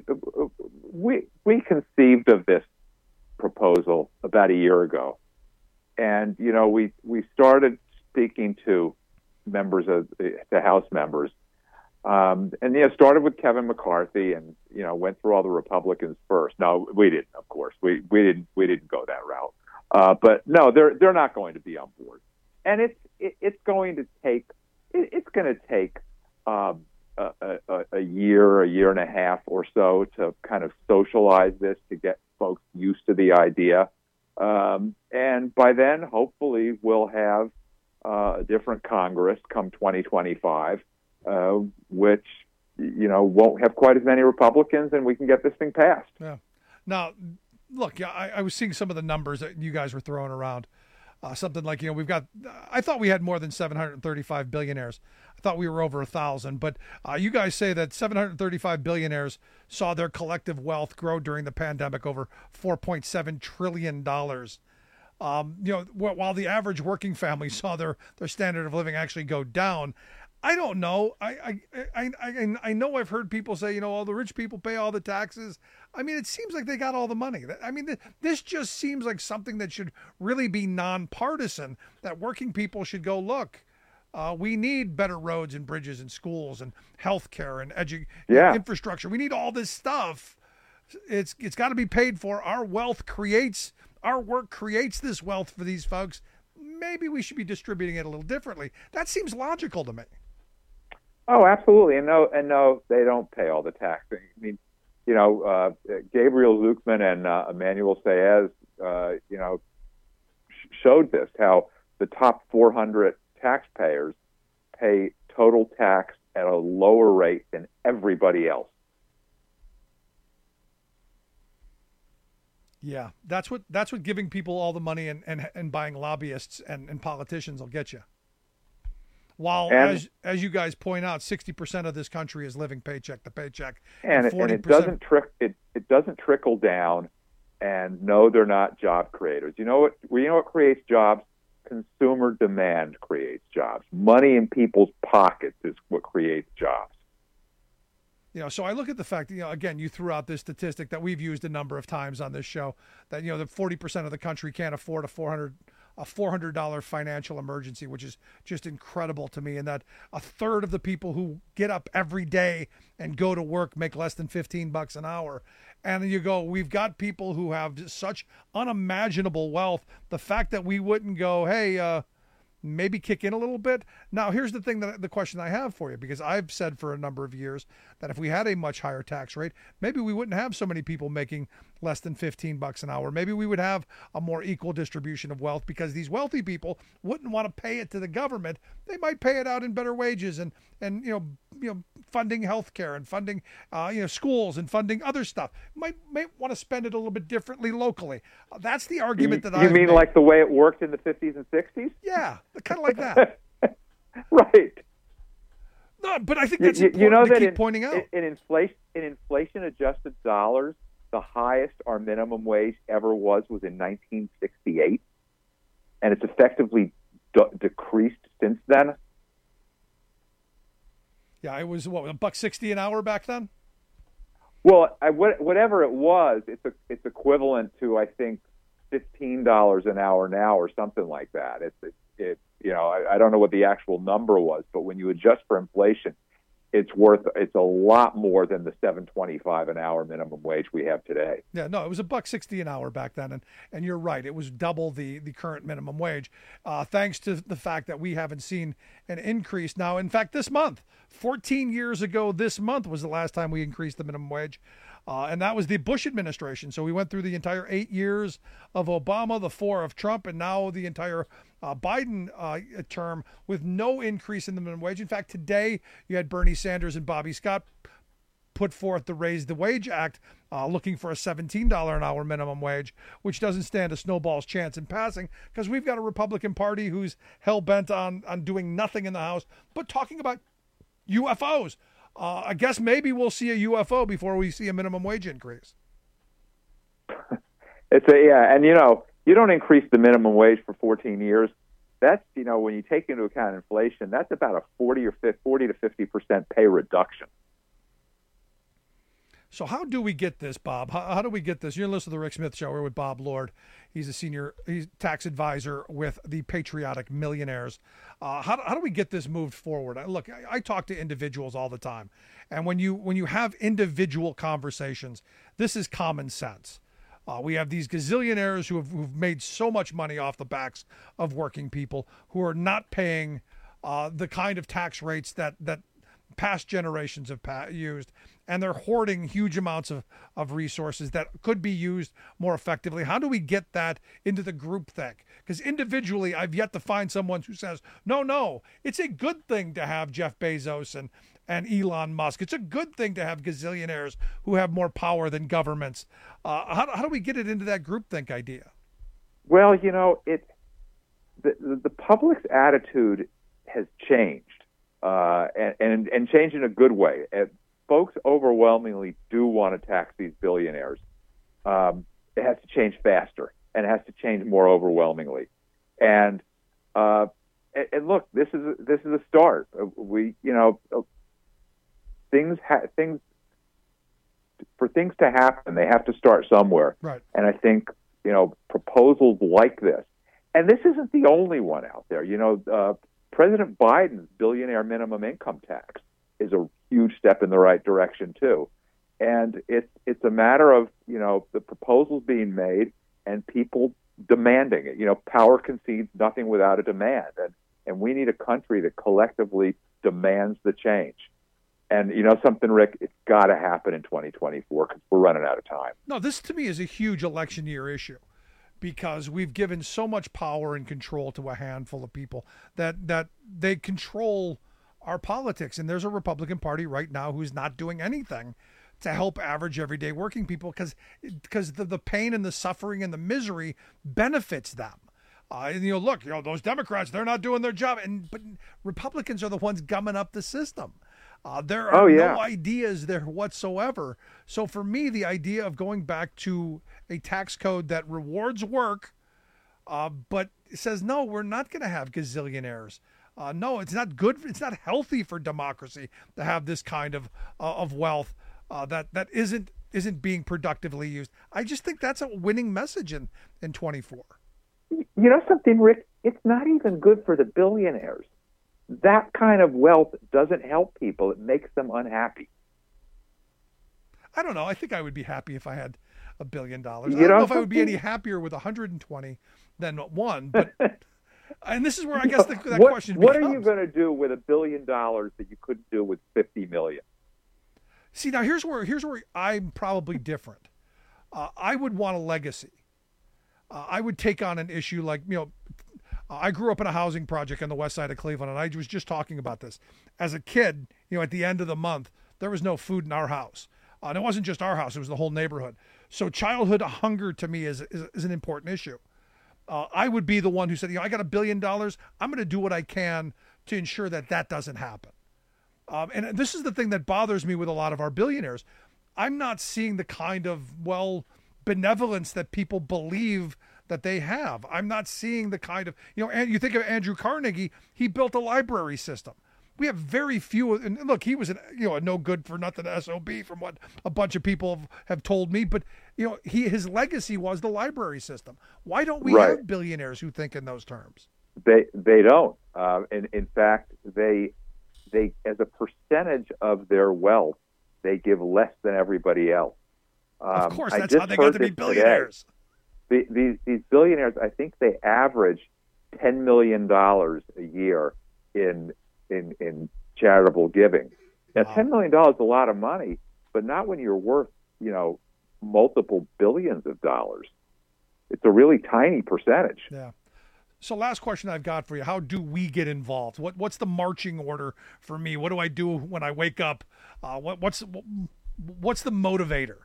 we we conceived of this proposal about a year ago, and you know, we we started speaking to members of the House members, um, and you know, started with Kevin McCarthy, and you know, went through all the Republicans first. No, we didn't, of course, we we didn't we didn't go that route, uh, but no, they're they're not going to be on board, and it's it, it's going to take it, it's going to take. Um, A, a, a year, a year and a half or so to kind of socialize this, to get folks used to the idea. Um, and by then, hopefully, we'll have uh, a different Congress come twenty twenty-five, uh, which, you know, won't have quite as many Republicans, and we can get this thing passed. Yeah. Now, look, I, I was seeing some of the numbers that you guys were throwing around. Uh, something like, you know, we've got, I thought we had more than seven hundred thirty-five billionaires. I thought we were over a thousand, but uh, you guys say that seven hundred thirty-five billionaires saw their collective wealth grow during the pandemic over four point seven trillion dollars. Um, you know, while the average working family saw their, their standard of living actually go down. I don't know. I, I, I, I, I know I've heard people say, you know, all the rich people pay all the taxes. I mean, it seems like they got all the money. I mean, this just seems like something that should really be nonpartisan, that working people should go, look, uh, we need better roads and bridges and schools and healthcare and edu- yeah. infrastructure. We need all this stuff. It's It's got to be paid for. Our wealth creates, our work creates this wealth for these folks. Maybe we should be distributing it a little differently. That seems logical to me. Oh, absolutely. And no, and no, they don't pay all the tax. I mean, you know, uh, Gabriel Zucman and uh, Emmanuel Saez, uh, you know, sh- showed this, how the top four hundred taxpayers pay total tax at a lower rate than everybody else. Yeah, that's what that's what giving people all the money and, and, and buying lobbyists and, and politicians will get you. While, and, as as you guys point out, sixty percent of this country is living paycheck to paycheck, and, and, and it doesn't trick it it doesn't trickle down. And no, they're not job creators. You know what? You know what creates jobs? Consumer demand creates jobs. Money in people's pockets is what creates jobs. You know, so I look at the fact that, you know, again, you threw out this statistic that we've used a number of times on this show, that, you know, that forty percent of the country can't afford a four hundred a four hundred dollars financial emergency, which is just incredible to me. And that a third of the people who get up every day and go to work make less than fifteen bucks an hour. And you go, we've got people who have such unimaginable wealth. The fact that we wouldn't go, hey, uh, maybe kick in a little bit. Now, here's the thing that the question I have for you, because I've said for a number of years that if we had a much higher tax rate, maybe we wouldn't have so many people making less than fifteen bucks an hour. Maybe we would have a more equal distribution of wealth, because these wealthy people wouldn't want to pay it to the government. They might pay it out in better wages and, and you know, you know, funding healthcare and funding, uh, you know, schools and funding other stuff. Might might want to spend it a little bit differently locally. Uh, that's the argument that I. You mean made. Like the way it worked in the fifties and sixties? Yeah, kind of like that. Right. No, but I think that's you, important you know to that keep in, pointing out. In, in inflation, in inflation-adjusted dollars, the highest our minimum wage ever was was in nineteen sixty-eight, and it's effectively d- decreased since then. Yeah, it was what a buck sixty an hour back then. Well, I, whatever it was, it's a, it's equivalent to I think fifteen dollars an hour now, or something like that. It's it, it you know I, I don't know what the actual number was, but when you adjust for inflation, it's worth it's a lot more than the seven twenty-five an hour minimum wage we have today. Yeah, no, it was a buck sixty an hour back then, and and you're right, it was double the the current minimum wage, uh, thanks to the fact that we haven't seen an increase now. In fact, this month, fourteen years ago, this month was the last time we increased the minimum wage. Uh, and that was the Bush administration. So we went through the entire eight years of Obama, the four of Trump, and now the entire uh, Biden uh, term with no increase in the minimum wage. In fact, today you had Bernie Sanders and Bobby Scott put forth the Raise the Wage Act, uh, looking for a seventeen dollars an hour minimum wage, which doesn't stand a snowball's chance in passing, because we've got a Republican Party who's hell-bent on, on doing nothing in the House but talking about U F Os. Uh, I guess maybe we'll see a U F O before we see a minimum wage increase. It's a yeah, and you know, you don't increase the minimum wage for fourteen years. That's, you know, when you take into account inflation, that's about a forty or fifty, forty to fifty percent pay reduction. So how do we get this, Bob? How, how do we get this? You're listening to the Rick Smith Show. We're with Bob Lord. He's a senior he's tax advisor with the Patriotic Millionaires. Uh, how, how do we get this moved forward? Look, I, I talk to individuals all the time, and when you when you have individual conversations, this is common sense. Uh, we have these gazillionaires who have who've made so much money off the backs of working people who are not paying uh, the kind of tax rates that that past generations have pa- used, and they're hoarding huge amounts of, of resources that could be used more effectively. How do we get that into the groupthink? Because individually, I've yet to find someone who says, no, no, it's a good thing to have Jeff Bezos and, and Elon Musk. It's a good thing to have gazillionaires who have more power than governments. Uh, how, how do we get it into that groupthink idea? Well, you know, it the, the, the public's attitude has changed. Uh, and, and, and change in a good way. And folks overwhelmingly do want to tax these billionaires. Um, it has to change faster, and it has to change more overwhelmingly. And uh, and, and look, this is a, this is a start. Uh, we, you know, uh, things ha- things for things to happen, they have to start somewhere. Right. And I think, you know, proposals like this, and this isn't the only one out there. You know. Uh, President Biden's billionaire minimum income tax is a huge step in the right direction too, and it's it's a matter of, you know, the proposals being made and people demanding it. You know, power concedes nothing without a demand, and and we need a country that collectively demands the change. And you know something, Rick, it's got to happen in twenty twenty-four because we're running out of time. No, this to me is a huge election year issue, because we've given so much power and control to a handful of people that that they control our politics. And there's a Republican Party right now who's not doing anything to help average everyday working people, because because the, the pain and the suffering and the misery benefits them. Uh, and, you know, look, you know, those Democrats, they're not doing their job. And but Republicans are the ones gumming up the system. Uh, there are oh, yeah. no ideas there whatsoever. So for me, the idea of going back to a tax code that rewards work, uh, but says, no, we're not going to have gazillionaires. Uh, no, it's not good. It's not healthy for democracy to have this kind of uh, of wealth uh, that that isn't isn't being productively used. I just think that's a winning message in, in twenty-four. You know something, Rick? It's not even good for the billionaires. That kind of wealth doesn't help people. It makes them unhappy. I don't know. I think I would be happy if I had a billion dollars. You I don't know know if I would be something? any happier with one hundred twenty than one, but And this is where I guess the, that what, question What becomes. are you going to do with a billion dollars that you couldn't do with fifty million? See, now here's where here's where I'm probably different. Uh, I would want a legacy. Uh, I would take on an issue like, you know, I grew up in a housing project on the west side of Cleveland, and I was just talking about this. As a kid, you know, at the end of the month, there was no food in our house. Uh, and it wasn't just our house, it was the whole neighborhood. So childhood hunger to me is, is, is an important issue. Uh, I would be the one who said, you know, I got a billion dollars. I'm going to do what I can to ensure that that doesn't happen. Um, and this is the thing that bothers me with a lot of our billionaires. I'm not seeing the kind of, well, benevolence that people believe that they have. I'm not seeing the kind of, you know, and you think of Andrew Carnegie, he built a library system. We have very few, and look, he was an, you know, a no good for nothing S O B from what a bunch of people have, have told me, but you know, he his legacy was the library system. Why don't we right. have billionaires who think in those terms? They they don't. Uh, in in fact, they they as a percentage of their wealth, they give less than everybody else. Um, of course, that's how they got to be billionaires. The, these these billionaires, I think they average ten million dollars a year in in in charitable giving. Now, wow. ten million dollars is a lot of money, but not when you're worth, you know, multiple billions of dollars. It's a really tiny percentage. Yeah. So last question I've got for you, how do we get involved? What What's the marching order for me? What do I do when I wake up? Uh, what, what's what's the motivator?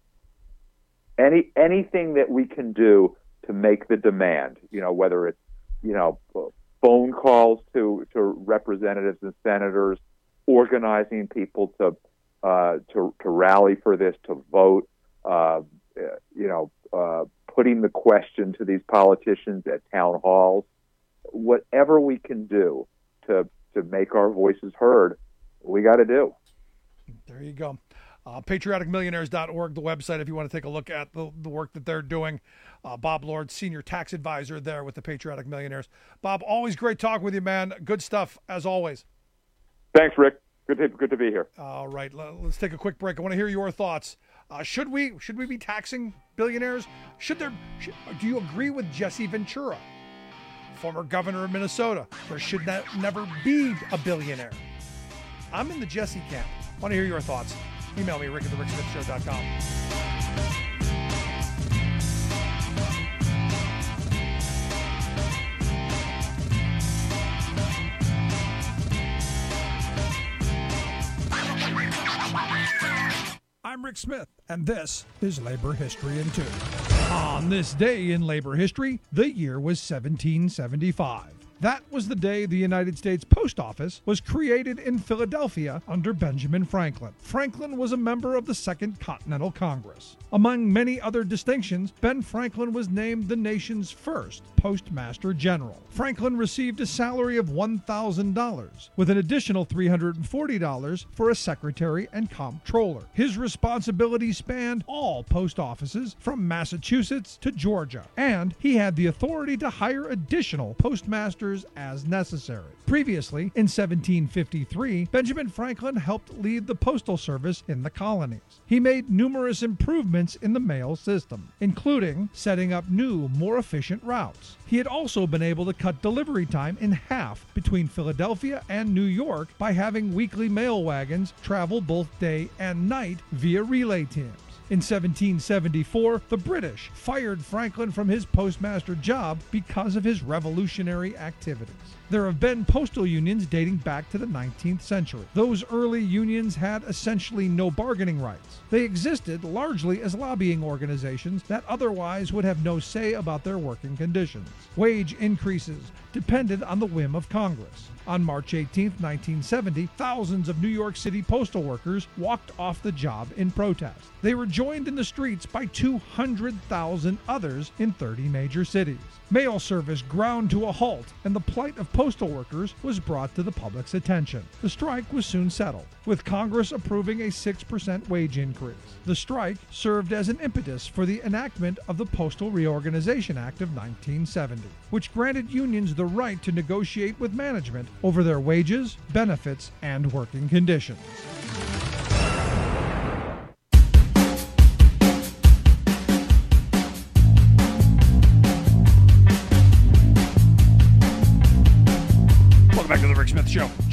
Any Anything that we can do to make the demand, you know, whether it's, you know, phone calls to, to representatives and senators, organizing people to uh, to to rally for this, to vote, uh, you know, uh, putting the question to these politicians at town halls, whatever we can do to to make our voices heard, we got to do. There you go. Uh, patriotic millionaires dot org, the website, if you want to take a look at the, the work that they're doing. Uh, Bob Lord, Senior Tax Advisor there with the Patriotic Millionaires. Bob, always great talking with you, man. Good stuff, as always. Thanks, Rick. Good to, good to be here. All right, let's take a quick break. I want to hear your thoughts. Uh, should we should we be taxing billionaires? Should there? Should, do you agree with Jesse Ventura, former governor of Minnesota? There should ne- never be a billionaire. I'm in the Jesse camp. I want to hear your thoughts. Email me, rick at the rick smith show dot com. I'm Rick Smith, and this is Labor History in Two. On this day in labor history, the year was seventeen seventy-five. That was the day the United States Post Office was created in Philadelphia under Benjamin Franklin. Franklin was a member of the Second Continental Congress. Among many other distinctions, Ben Franklin was named the nation's first Postmaster General. Franklin received a salary of one thousand dollars, with an additional three hundred forty dollars for a secretary and comptroller. His responsibilities spanned all post offices from Massachusetts to Georgia, and he had the authority to hire additional postmasters as necessary. Previously, in seventeen fifty-three, Benjamin Franklin helped lead the postal service in the colonies. He made numerous improvements in the mail system, including setting up new, more efficient routes. He had also been able to cut delivery time in half between Philadelphia and New York by having weekly mail wagons travel both day and night via relay teams. In seventeen seventy-four, the British fired Franklin from his postmaster job because of his revolutionary activities. There have been postal unions dating back to the nineteenth century. Those early unions had essentially no bargaining rights. They existed largely as lobbying organizations that otherwise would have no say about their working conditions. Wage increases depended on the whim of Congress. On March eighteenth, nineteen seventy, thousands of New York City postal workers walked off the job in protest. They were joined in the streets by two hundred thousand others in thirty major cities. Mail service ground to a halt, and the plight of postal workers was brought to the public's attention. The strike was soon settled, with Congress approving a six percent wage increase. The strike served as an impetus for the enactment of the Postal Reorganization Act of nineteen seventy, which granted unions the right to negotiate with management over their wages, benefits, and working conditions.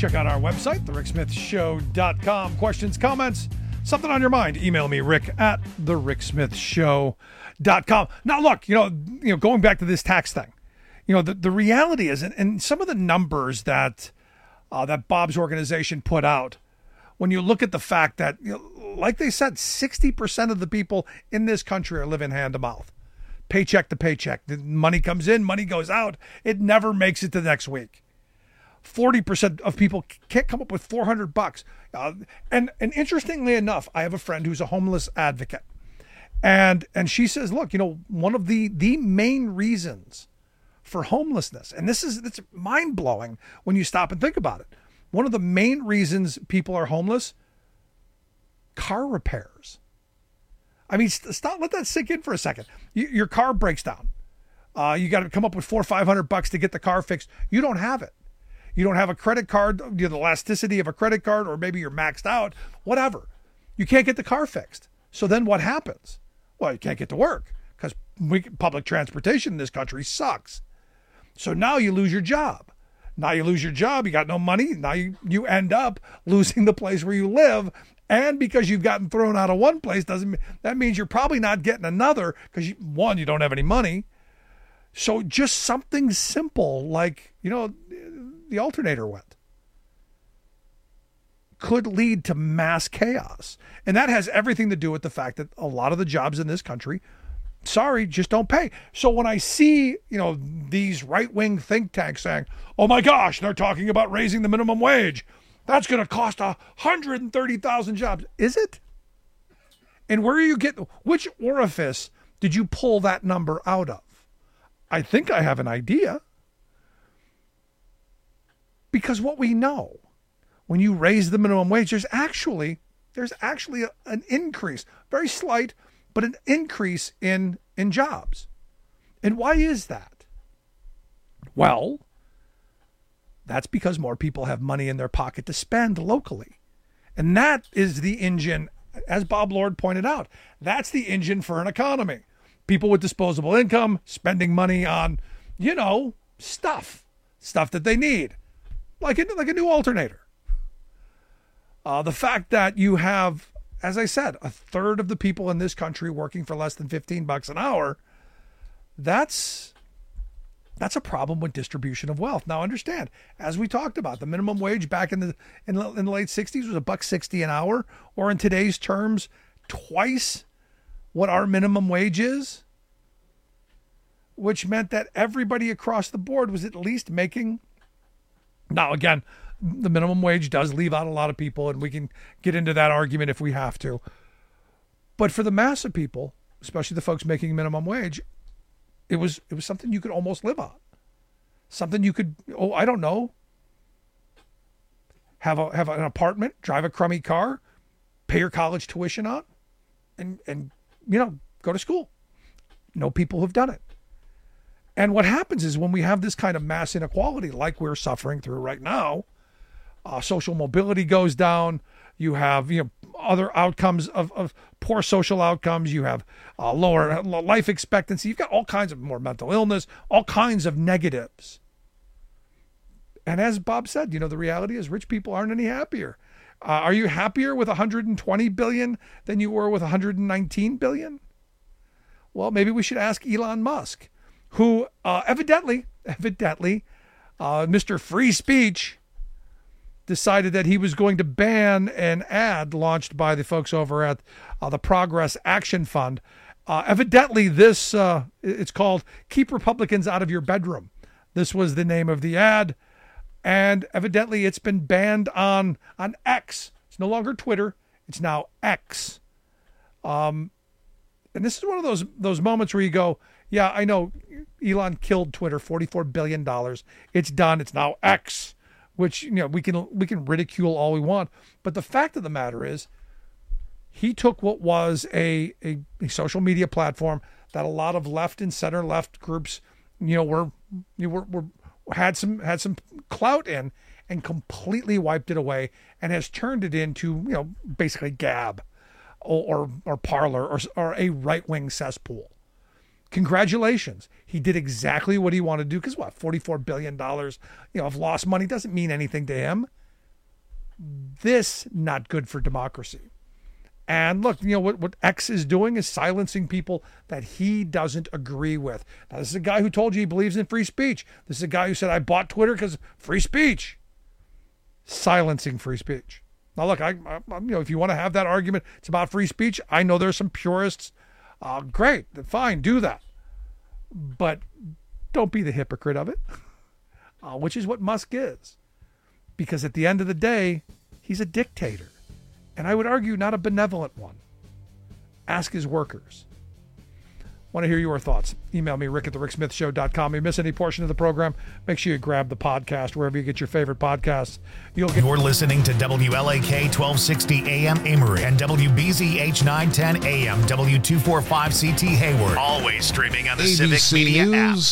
Check out our website, the rick smith show dot com. Questions, comments, something on your mind, email me, rick at the rick smith show dot com. Now, look, you know, you know, going back to this tax thing, you know, the, the reality is, and, and some of the numbers that uh, that Bob's organization put out, when you look at the fact that, you know, like they said, sixty percent of the people in this country are living hand to mouth, paycheck to paycheck. The money comes in, money goes out. It never makes it to the next week. forty percent of people can't come up with four hundred bucks. Uh, and, and interestingly enough, I have a friend who's a homeless advocate. And, and she says, look, you know, one of the, the main reasons for homelessness, and this is, it's mind blowing when you stop and think about it. One of the main reasons people are homeless, car repairs. I mean, stop, let that sink in for a second. You, your car breaks down. Uh, you got to come up with four or five hundred bucks to get the car fixed. You don't have it. You don't have a credit card, you know, the elasticity of a credit card, or maybe you're maxed out, whatever. You can't get the car fixed. So then what happens? Well, you can't get to work because public transportation in this country sucks. So now you lose your job. Now you lose your job. You got no money. Now you, you end up losing the place where you live. And because you've gotten thrown out of one place, doesn't that means you're probably not getting another because, you, one, you don't have any money. So just something simple like, you know, the alternator went could lead to mass chaos. And that has everything to do with the fact that a lot of the jobs in this country, sorry, just don't pay. So when I see, you know, these right-wing think tanks saying, oh my gosh, they're talking about raising the minimum wage, that's going to cost one hundred thirty thousand jobs. Is it? And where are you getting, which orifice did you pull that number out of? I think I have an idea. Because what we know, when you raise the minimum wage, there's actually, there's actually a, an increase, very slight, but an increase in, in jobs. And why is that? Well, that's because more people have money in their pocket to spend locally. And that is the engine, as Bob Lord pointed out, that's the engine for an economy. People with disposable income spending money on, you know, stuff, stuff that they need, like a, like a new alternator. Uh, the fact that you have, as I said, a third of the people in this country working for less than fifteen bucks an hour, that's that's a problem with distribution of wealth. Now, understand, as we talked about, the minimum wage back in the in, the, in the late sixties was a buck sixty an hour, or in today's terms, twice what our minimum wage is, which meant that everybody across the board was at least making. Now, again, the minimum wage does leave out a lot of people, and we can get into that argument if we have to. But for the mass of people, especially the folks making minimum wage, it was it was something you could almost live on. Something you could, oh, I don't know, have a have an apartment, drive a crummy car, pay your college tuition on, and and you know, go to school. No people have done it. And what happens is when we have this kind of mass inequality like we're suffering through right now, uh, social mobility goes down. You have, you know, other outcomes of, of poor social outcomes. You have uh, lower life expectancy. You've got all kinds of more mental illness, all kinds of negatives. And as Bob said, you know, the reality is rich people aren't any happier. Uh, are you happier with one hundred twenty billion than you were with one hundred nineteen billion? Well, maybe we should ask Elon Musk, who uh, evidently, evidently, uh, Mister Free Speech decided that he was going to ban an ad launched by the folks over at uh, the Progress Action Fund. Uh, evidently, this, uh, it's called Keep Republicans Out of Your Bedroom. This was the name of the ad. And evidently, it's been banned on, on X. It's no longer Twitter. It's now X. Um, and this is one of those those moments where you go, yeah, I know Elon killed Twitter, forty-four billion dollars. It's done. It's now X, which, you know, we can we can ridicule all we want. But the fact of the matter is, he took what was a, a, a social media platform that a lot of left and center left groups, you know, were you were, were had some had some clout in, and completely wiped it away, and has turned it into, you know, basically Gab or or, or Parler or or a right-wing cesspool. Congratulations. He did exactly what he wanted to do, because what, forty-four billion dollars, you know, of lost money doesn't mean anything to him. This not good for democracy. And look, you know, what, what X is doing is silencing people that he doesn't agree with. Now, this is a guy who told you he believes in free speech. This is a guy who said, I bought Twitter because free speech. Silencing free speech. Now, look, I, I, you know, if you want to have that argument, it's about free speech. I know there's some purists. Uh, great, fine, do that. But don't be the hypocrite of it, uh, which is what Musk is. Because at the end of the day, he's a dictator. And I would argue not a benevolent one. Ask his workers. Want to hear your thoughts? Email me, rick at the rick smith show dot com. If you miss any portion of the program, make sure you grab the podcast wherever you get your favorite podcasts. You'll get- You're listening to W L A K twelve sixty A M Emory and W B Z H nine ten A M W two forty-five C T Hayward. Always streaming on the A B C Civic Media News. app.